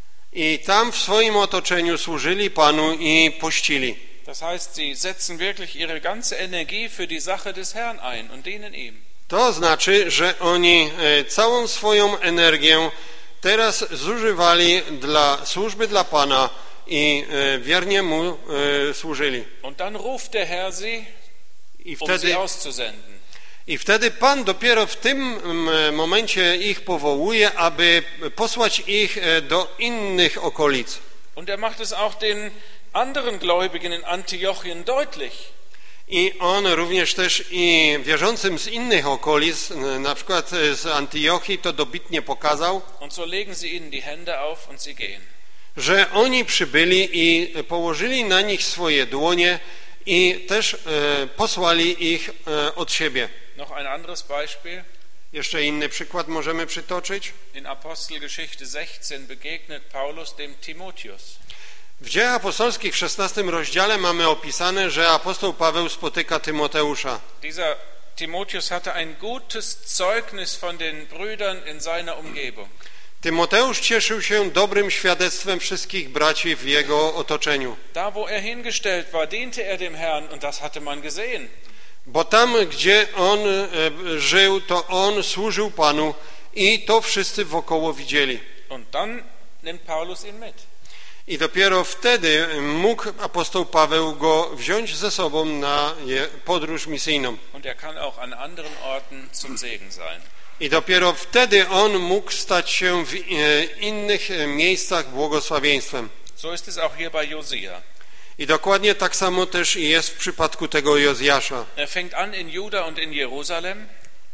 I tam w swoim otoczeniu służyli Panu i pościli. Das heißt, sie setzen wirklich ihre ganze Energie für die Sache des Herrn ein und dienen ihm. To znaczy, że oni całą swoją energię teraz zużywali dla służby dla Pana i wiernie Mu służyli. Und dann ruft der Herr sie, I um wtedy, sie auszusenden. I wtedy Pan dopiero w tym momencie ich powołuje, aby posłać ich do innych okolic. Und er macht es auch den anderen Gläubigen in Antiochien deutlich. I on również też i wierzącym z innych okolic, na przykład z Antiochii, to dobitnie pokazał, Und so legen sie ihnen die Hände auf und sie gehen. że oni przybyli i położyli na nich swoje dłonie i też e, posłali ich e, od siebie. Noch ein anderes Beispiel. Jeszcze inny przykład możemy przytoczyć. In Apostelgeschichte sechzehn begegnet Paulus dem Timotheus. W Dziejach Apostolskich w szesnastym rozdziale mamy opisane, że apostoł Paweł spotyka Tymoteusza. Dieser Timotheus hatte ein gutes Zeugnis von den Brüdern in seiner Umgebung. Tymoteusz cieszył się dobrym świadectwem wszystkich braci w jego otoczeniu. Da, wo er hingestellt war, diente er dem Herrn und das hatte man gesehen. Bo tam, gdzie on e, żył, to on służył Panu i to wszyscy wokoło widzieli. Und dann nimmt Paulus ihn mit. I dopiero wtedy mógł apostoł Paweł go wziąć ze sobą na podróż misyjną. Und er kann auch an anderen Orten zum Segen sein. I dopiero wtedy on mógł stać się w innych miejscach błogosławieństwem. So ist es auch hier bei Josia. I dokładnie tak samo też jest w przypadku tego Jozjasza. Er fängt an in Juda und in Jerusalem.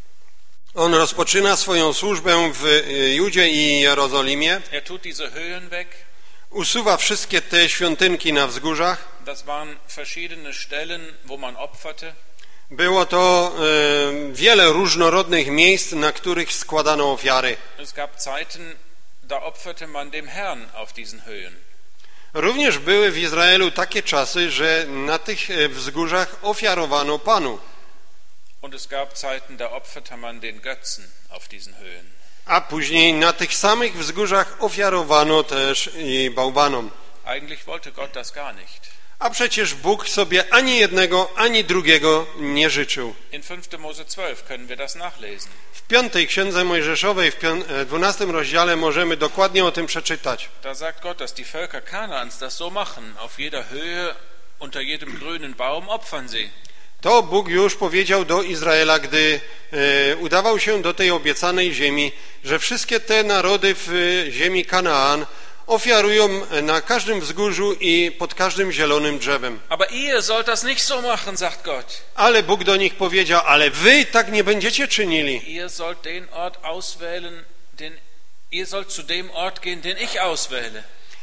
On rozpoczyna swoją służbę w Judzie i Jerozolimie. Er tut diese Höhen weg. Usuwa wszystkie te świątynki na wzgórzach. Das waren verschiedene Stellen, wo man opferte. Było to e, wiele różnorodnych miejsc, na których składano ofiary. Es gab Zeiten, da opferte man dem Herrn auf diesen Höhen. Również były w Izraelu takie czasy, że na tych e, wzgórzach ofiarowano Panu. Und es gab Zeiten, da opferte man den Götzen auf diesen Höhen. A później na tych samych wzgórzach ofiarowano też i bałwanom. Eigentlich wollte Gott das gar nicht. A przecież Bóg sobie ani jednego, ani drugiego nie życzył. In fünfter Mose zwölf können wir das nachlesen. W piątej księdze Mojżeszowej, w dwunastym rozdziale możemy dokładnie o tym przeczytać. Da sagt Gott, dass die Völker Kanaans das so machen. Auf jeder Höhe, unter jedem grünen Baum opfern sie. To Bóg już powiedział do Izraela, gdy e, udawał się do tej obiecanej ziemi, że wszystkie te narody w ziemi Kanaan ofiarują na każdym wzgórzu i pod każdym zielonym drzewem. Aber ihr sollt das nicht so machen, sagt Gott. Ale Bóg do nich powiedział, ale wy tak nie będziecie czynili. Ihr sollt den Ort auswählen, den ihr sollt zu dem Ort gehen, den ich auswähle.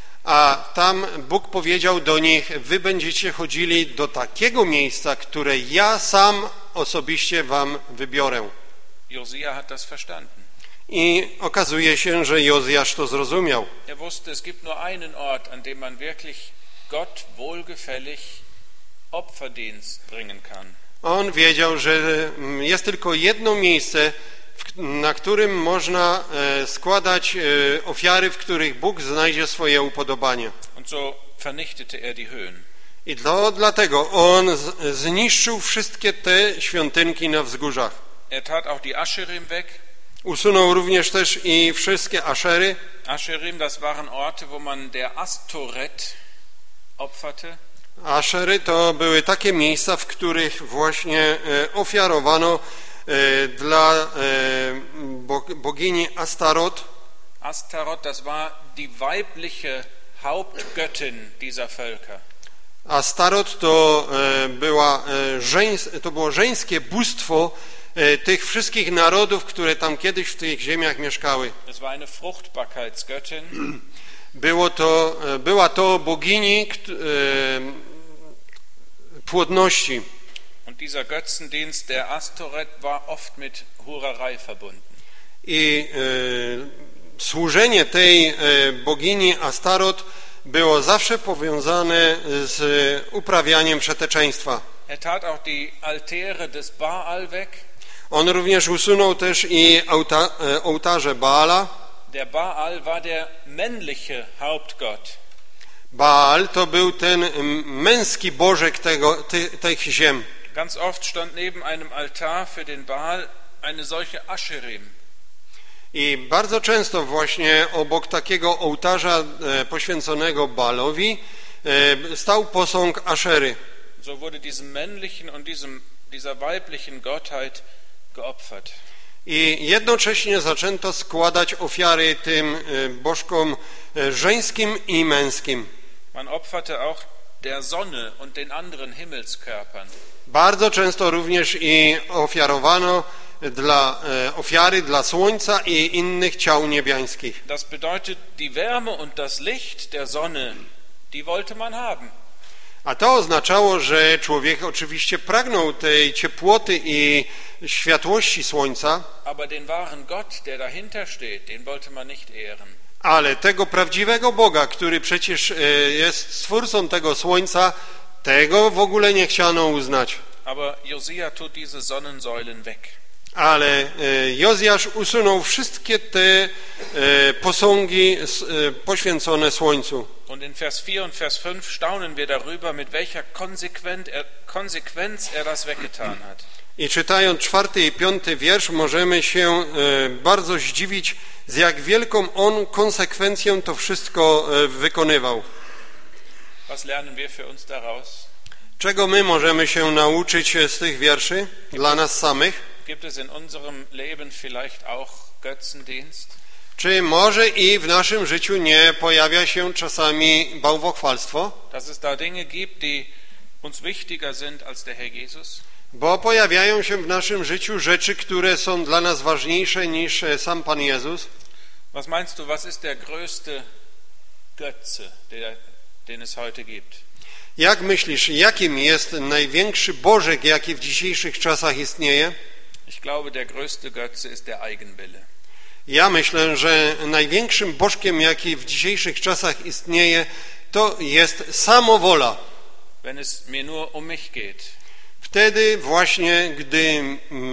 A tam Bóg powiedział do nich, wy będziecie chodzili do takiego miejsca, które ja sam osobiście wam wybiorę. Josia hat das verstanden. I okazuje się, że Jozjasz to zrozumiał. Er wusste, es gibt nur einen Ort, an dem man wirklich Gott wohlgefällig Opferdienst bringen kann. On wiedział, że jest tylko jedno miejsce, na którym można składać ofiary, w których Bóg znajdzie swoje upodobanie. Und so vernichtete er die Höhen. I to dlatego on zniszczył wszystkie te świątynki na wzgórzach. Er tat auch die Ascherim weg. Usunął również też i wszystkie Aszery. Ascherim, das waren Orte, wo man der Astoret opferte. Aszery to były takie miejsca, w których właśnie ofiarowano dla bogini Astarot. Astarot, das war die weibliche Hauptgöttin dieser Völker. Astarot to była to było żeńskie bóstwo tych wszystkich narodów, które tam kiedyś w tych ziemiach mieszkały. Es war eine Fruchtbarkeitsgöttin. Było to, była to bogini płodności. Und dieser Götzendienst der Astoret war oft mit Hurerei verbunden. I e, służenie tej e, bogini Astarot było zawsze powiązane z uprawianiem przeteczeństwa. Er tat auch die Altäre des Baal weg. On również usunął też i ołta, e, ołtarze Baala. Der Baal war der männliche Hauptgott. Baal to był ten męski bożek tego, ty, tych ziem. Ganz oft stand neben einem Altar für den Baal eine solche Ascherim. I bardzo często właśnie obok takiego ołtarza e, poświęconego Baalowi e, stał posąg Aszery. So wurde diesem männlichen und diesem, dieser weiblichen Gottheit geopfert. I jednocześnie zaczęto składać ofiary tym e, bożkom e, żeńskim i męskim. Man opferte auch der Sonne und den anderen Himmelskörpern. Bardzo często również i ofiarowano dla e, ofiary dla słońca i innych ciał niebiańskich. Das bedeutet, die Wärme und das Licht der Sonne, die wollte man haben. A to oznaczało, że człowiek oczywiście pragnął tej ciepłoty i światłości słońca, Aber den wahren Gott, der dahinter steht, den wollte man nicht ehren. ale tego prawdziwego Boga, który przecież e, jest stwórcą tego słońca, tego w ogóle nie chciano uznać. Aber Josia tut diese Sonnensäulen weg. Ale Jozjasz usunął wszystkie te e, posągi e, poświęcone słońcu. Und in Vers vier und Vers fünf staunen wir darüber, mit welcher Konsequenz er, Konsequenz er das weggetan hat. I czytając czwarty i piąty wiersz możemy się e, bardzo zdziwić, z jak wielką on konsekwencją to wszystko e, wykonywał. Was lernen wir für uns daraus? Czego my możemy się nauczyć z tych wierszy dla nas samych? Gibt es in unserem Leben vielleicht auch Götzendienst? Czy może i w naszym życiu nie pojawia się czasami bałwochwalstwo? Dass es da Dinge gibt, die uns wichtiger sind als der Herr Jesus? Bo pojawiają się w naszym życiu rzeczy, które są dla nas ważniejsze niż sam Pan Jezus. Was meinst du, was ist der größte Götze, der, den es heute gibt? Jak myślisz, jakim jest największy bożek, jaki w dzisiejszych czasach istnieje? Ich glaube, der größte Götze ist der Eigenwille. Ja myślę, że największym bożkiem, jaki w dzisiejszych czasach istnieje, to jest samowola. Wenn es mir nur um mich geht. Wtedy właśnie, gdy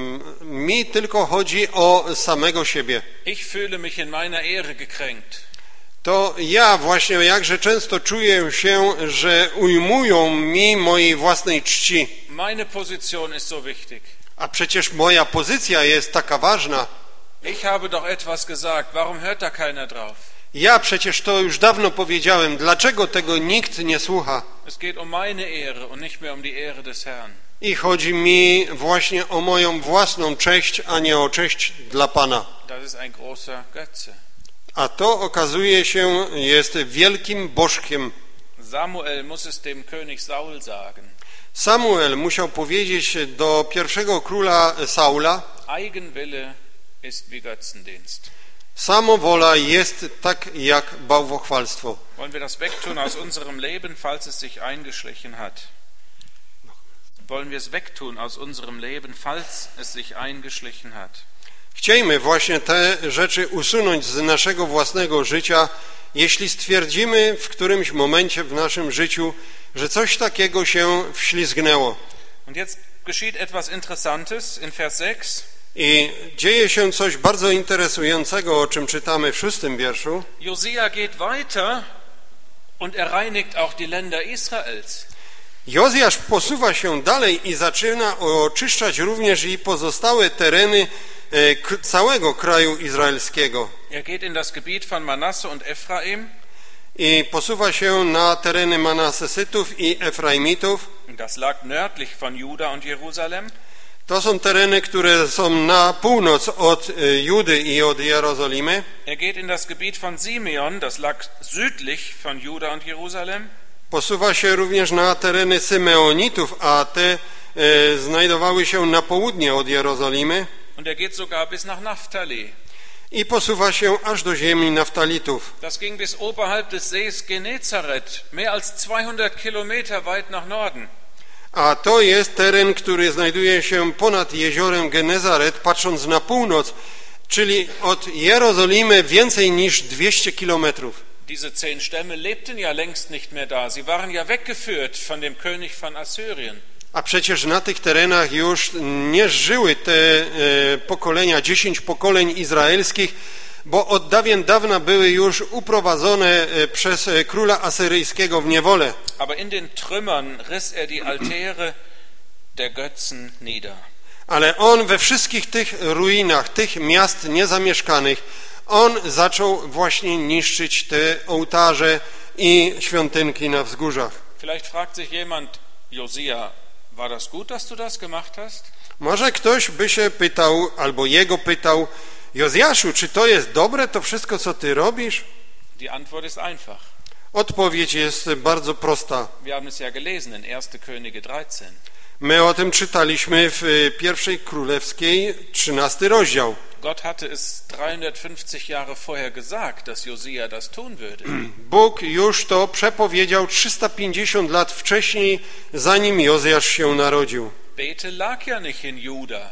mi tylko chodzi o samego siebie. Ich fühle mich in meiner Ehre gekränkt. To ja właśnie jakże często czuję się, że ujmują mi mojej własnej czci. Meine Position ist so wichtig. A przecież moja pozycja jest taka ważna. Ich habe doch etwas gesagt, warum hört da keiner drauf? Ja przecież to już dawno powiedziałem, dlaczego tego nikt nie słucha? Es geht um meine Ehre und nicht mehr um die Ehre des Herrn. I chodzi mi właśnie o moją własną cześć, a nie o cześć dla Pana. Das ist ein großer Götze. A to okazuje się jest wielkim bożkiem. Samuel muss es dem König Saul sagen. Samuel musiał powiedzieć do pierwszego króla Saula: Eigenwille ist wie Götzendienst. Samowola jest tak jak bałwochwalstwo. Wollen wir das wegtun aus unserem Leben, falls es sich eingeschlichen hat? Wollen wir es wegtun aus unserem Leben, falls es sich eingeschlichen hat? Chciejmy właśnie te rzeczy usunąć z naszego własnego życia, jeśli stwierdzimy w którymś momencie w naszym życiu, że coś takiego się wślizgnęło. Und jetzt geschieht etwas Interessantes in Vers sechs. I dzieje się coś bardzo interesującego, o czym czytamy w szóstym wierszu. Josia geht weiter und er reinigt auch die Länder Israels. Jozjasz posuwa się dalej i zaczyna oczyszczać również i pozostałe tereny całego kraju izraelskiego. Er geht in das Gebiet von Manasse und Ephraim. I posuwa się na tereny Manasesytów i Efraimitów. Das lag nördlich von Juda und Jerusalem. To są tereny, które są na północ od Judy i od Jerozolimy. Er geht in das Gebiet von Simeon, das lag südlich von Juda und Jerusalem. Posuwa się również na tereny Symeonitów, a te e, znajdowały się na południe od Jerozolimy. Und er geht sogar bis nach Naphtali. I posuwa się aż do ziemi Naftalitów. Das ging bis oberhalb des Sees Genezareth, mehr als zweihundert Kilometer weit nach Norden. A to jest teren, który znajduje się ponad jeziorem Genezaret, patrząc na północ, czyli od Jerozolimy więcej niż dwieście kilometrów. Diese zehn Stämme lebten ja längst nicht mehr da. Sie waren ja weggeführt von dem König von Assyrien. A przecież na tych terenach już nie żyły te e, pokolenia, dziesięć pokoleń izraelskich, bo od dawien dawna były już uprowadzone e, przez e, króla asyryjskiego w niewolę. Aber in den Trümmern riss er die Altäre der Götzen nieder. Ale on we wszystkich tych ruinach, tych miast niezamieszkanych, on zaczął właśnie niszczyć te ołtarze i świątynki na wzgórzach. Vielleicht fragt sich jemand, Josia, war das gut, dass du das gemacht hast? Może ktoś by się pytał, albo jego pytał: Jozjaszu, czy to jest dobre, to wszystko, co ty robisz? Die Antwort ist einfach. Odpowiedź jest bardzo prosta. Wir haben es ja gelesen in erster Könige dreizehn. My o tym czytaliśmy w pierwszej królewskiej, trzynasty rozdział. Gott hatte es dreihundertfünfzig Jahre vorher gesagt, dass Josia das tun würde. Bóg już to przepowiedział trzysta pięćdziesiąt lat wcześniej, zanim Jozjasz się narodził. Bethel lag ja nicht in Juda.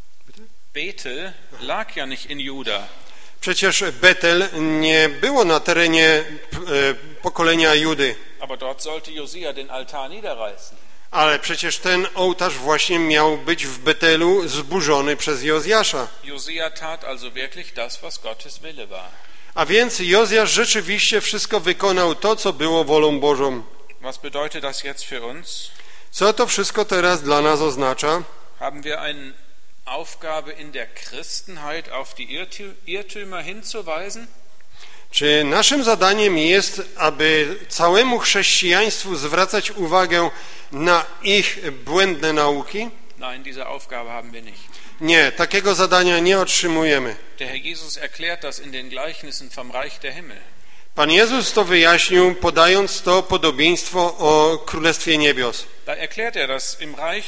Bethel lag ja nicht in Juda. Przecież Betel nie było na terenie e, pokolenia Judy. Aber dort sollte Josia den Altar niederreißen. Ale przecież ten ołtarz właśnie miał być w Betelu zburzony przez Jozjasza. Josia tat also wirklich das, was Gottes Wille war. A więc Jozjasz rzeczywiście wszystko wykonał to, co było wolą Bożą. Was bedeutet das jetzt für uns? Co to wszystko teraz dla nas oznacza? Haben wir eine Aufgabe in der Christenheit auf die Irrtümer hinzuweisen? Czy naszym zadaniem jest, aby całemu chrześcijaństwu zwracać uwagę na ich błędne nauki? Nein, diese Aufgabe haben wir nicht. Nie, takiego zadania nie otrzymujemy. Der Herr Jesus erklärt das in den Gleichnissen vom Reich der Himmel. Pan Jezus to wyjaśnił, podając to podobieństwo o Królestwie Niebios. Da erklärt er, dass im Reich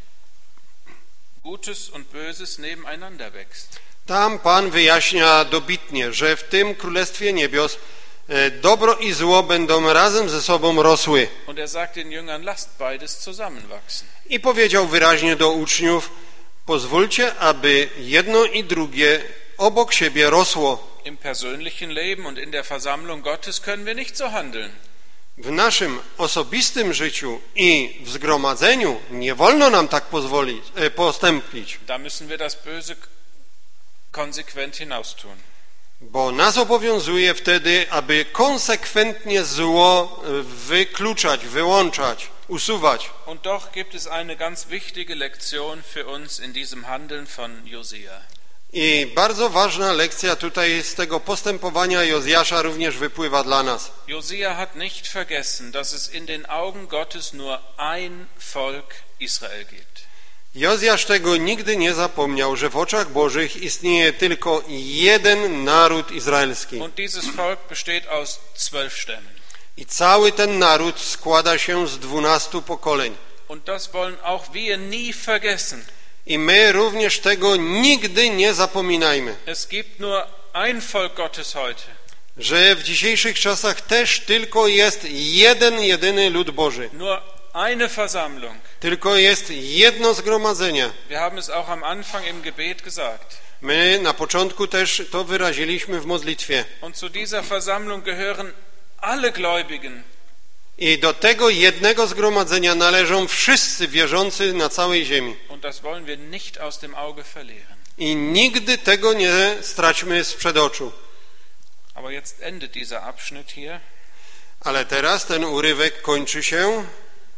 Gutes und Böses nebeneinander wächst. Tam Pan wyjaśnia dobitnie, że w tym Królestwie Niebios dobro i zło będą razem ze sobą rosły. Und er sagt den Jüngern, lasst beides zusammenwachsen. I powiedział wyraźnie do uczniów, pozwólcie, aby jedno i drugie obok siebie rosło. Im persönlichen Leben und in der Versammlung Gottes können wir nicht so handeln. W naszym osobistym życiu i w zgromadzeniu nie wolno nam tak pozwolić, e, postąpić. Da müssen wir das Böse konsequent hinaustun. Bo nas obowiązuje wtedy, aby konsekwentnie zło wykluczać, wyłączać, usuwać. Und doch gibt es eine ganz wichtige Lektion für uns in diesem Handeln von Josia. I bardzo ważna lekcja tutaj z tego postępowania Jozjasza również wypływa dla nas. Josia hat nicht vergessen, dass es in den Augen Gottes nur ein Volk Israel gibt. Jozjasz tego nigdy nie zapomniał, że w oczach Bożych istnieje tylko jeden naród izraelski. Und dieses Volk besteht aus zwölf Stämmen. I cały ten naród składa się z dwunastu pokoleń. Und das wollen auch wir nie vergessen. I my również tego nigdy nie zapominajmy. Es gibt nur ein Volk Gottes heute. Że w dzisiejszych czasach też tylko jest jeden, jedyny lud Boży. Nur eine Versammlung. Tylko jest jedno zgromadzenie. Wir haben es auch am Anfang im Gebet gesagt. My na początku też to wyraziliśmy w modlitwie. Und zu dieser Versammlung gehören alle Gläubigen. I do tego jednego zgromadzenia należą wszyscy wierzący na całej ziemi. Und das wollen wir nicht aus dem Auge verlieren. I nigdy tego nie straćmy sprzed oczu. Aber jetzt endet dieser Abschnitt hier. Ale teraz ten urywek kończy się.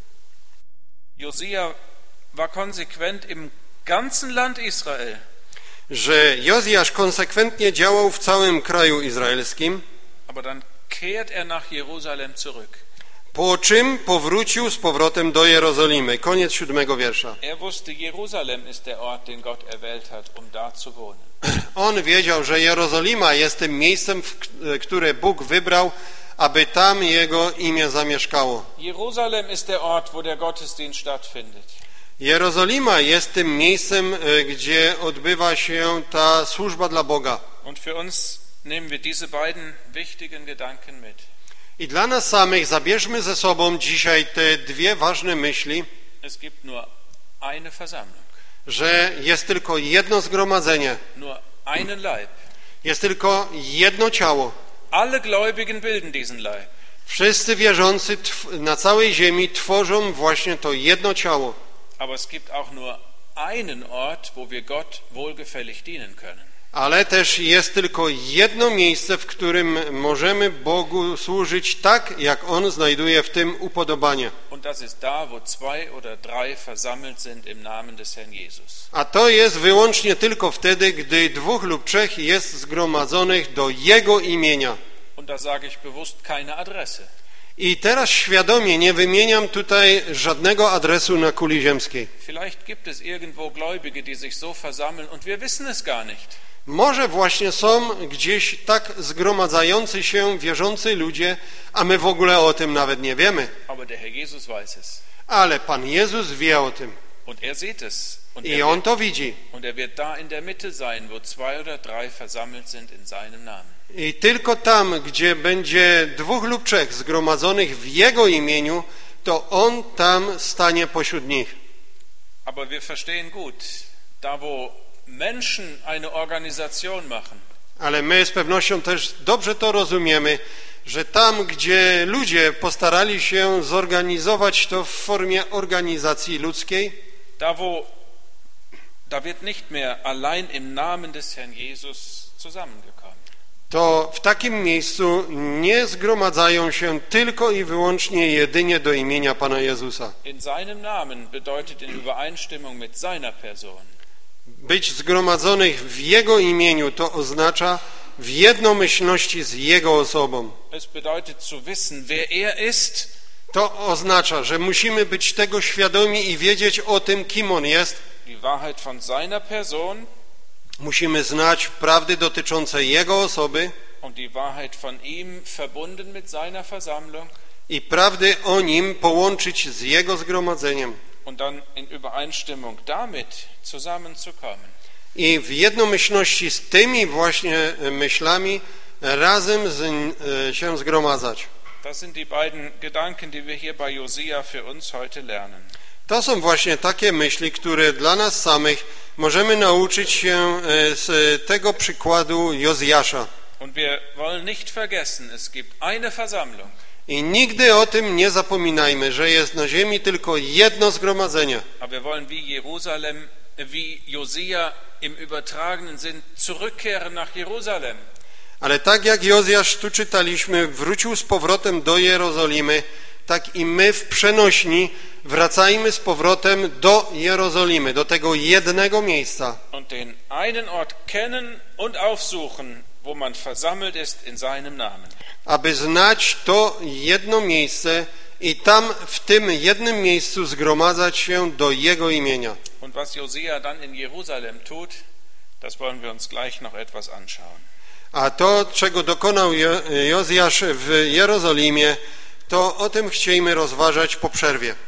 Josia war konsequent im ganzen Land Israel. Że Jozjasz konsekwentnie działał w całym kraju izraelskim. Aber dann kehrt er nach Jerusalem zurück. Po czym powrócił z powrotem do Jerozolimy. Koniec siódmego wiersza. Er wusste, Jerusalem ist der Ort, den Gott erwählt hat, um da zu wohnen. On wiedział, że Jerozolima jest tym miejscem, które Bóg wybrał, aby tam Jego imię zamieszkało. Jerusalem ist der Ort, wo der Gottesdienst stattfindet. Jerozolima jest tym miejscem, gdzie odbywa się ta służba dla Boga. Und für uns nehmen wir diese beiden wichtigen Gedanken mit. I dla nas samych zabierzmy ze sobą dzisiaj te dwie ważne myśli, Es gibt nur eine Versammlung, że jest tylko jedno zgromadzenie, nur einen Leib. jest tylko jedno ciało. Alle Gläubigen bilden diesen Leib. Wszyscy wierzący na całej ziemi tworzą właśnie to jedno ciało. Aber es gibt auch nur einen Ort, wo wir Gott wohlgefällig dienen können. Ale też jest tylko jedno miejsce, w którym możemy Bogu służyć tak, jak On znajduje w tym upodobanie. Und das ist da, wo zwei oder drei versammelt sind im Namen des Herrn Jesus. A to jest wyłącznie tylko wtedy, gdy dwóch lub trzech jest zgromadzonych do Jego imienia. Und da sage ich bewusst keine Adresse. I teraz świadomie nie wymieniam tutaj żadnego adresu na kuli ziemskiej. Vielleicht gibt es irgendwo Gläubige, die sich so versammeln und wir wissen es gar nicht. Może właśnie są gdzieś tak zgromadzający się wierzący ludzie, a my w ogóle o tym nawet nie wiemy. Aber der Herr Jesus weiß es. Ale Pan Jezus wie o tym. Und er sieht es. Und I er On wird, to widzi. und er wird da in der Mitte sein, wo zwei oder drei versammelt sind in seinem Namen. I tylko tam, gdzie będzie dwóch lub trzech zgromadzonych w Jego imieniu, to On tam stanie pośród nich. Aber wir verstehen gut, da wo Menschen eine Organisation machen, Ale my z pewnością też dobrze to rozumiemy, że tam, gdzie ludzie postarali się zorganizować to w formie organizacji ludzkiej, da wo da wird nicht mehr allein im Namen des Herrn Jesus zusammengekommen. to w takim miejscu nie zgromadzają się tylko i wyłącznie jedynie do imienia Pana Jezusa. In seinem Namen bedeutet in Übereinstimmung mit seiner Person. Być zgromadzonych w Jego imieniu to oznacza w jednomyślności z Jego osobą. Es bedeutet zu wissen, wer er ist. To oznacza, że musimy być tego świadomi i wiedzieć o tym, kim On jest. Die Wahrheit von seiner Person Musimy znać prawdy dotyczące Jego osoby und die Wahrheit von ihm verbunden mit seiner Versammlung i prawdy o Nim połączyć z Jego zgromadzeniem. und dann in Übereinstimmung damit zusammenzukommen. I w jednomyślności z tymi właśnie myślami razem z, e, się zgromadzać. Das sind die beiden Gedanken, die wir hier bei Josia für uns heute lernen. To są właśnie takie myśli, które dla nas samych możemy nauczyć się z tego przykładu Jozjasza. Und wir wollen nicht vergessen, es gibt eine Versammlung. I nigdy o tym nie zapominajmy, że jest na ziemi tylko jedno zgromadzenie. Aber wir wollen wie Jerusalem, wie Josia im übertragenen Sinn zurückkehren nach Jerusalem. Ale tak jak Jozjasz tu czytaliśmy, wrócił z powrotem do Jerozolimy, tak i my w przenośni wracajmy z powrotem do Jerozolimy, do tego jednego miejsca. Und den einen Ort kennen und aufsuchen, wo man versammelt ist in seinem Namen. Aby znać to jedno miejsce i tam w tym jednym miejscu zgromadzać się do Jego imienia. Und was Josia dann in Jerusalem tut, das wollen wir uns gleich noch etwas anschauen. A to, czego dokonał Jozjasz w Jerozolimie, to o tym chcielibyśmy rozważać po przerwie.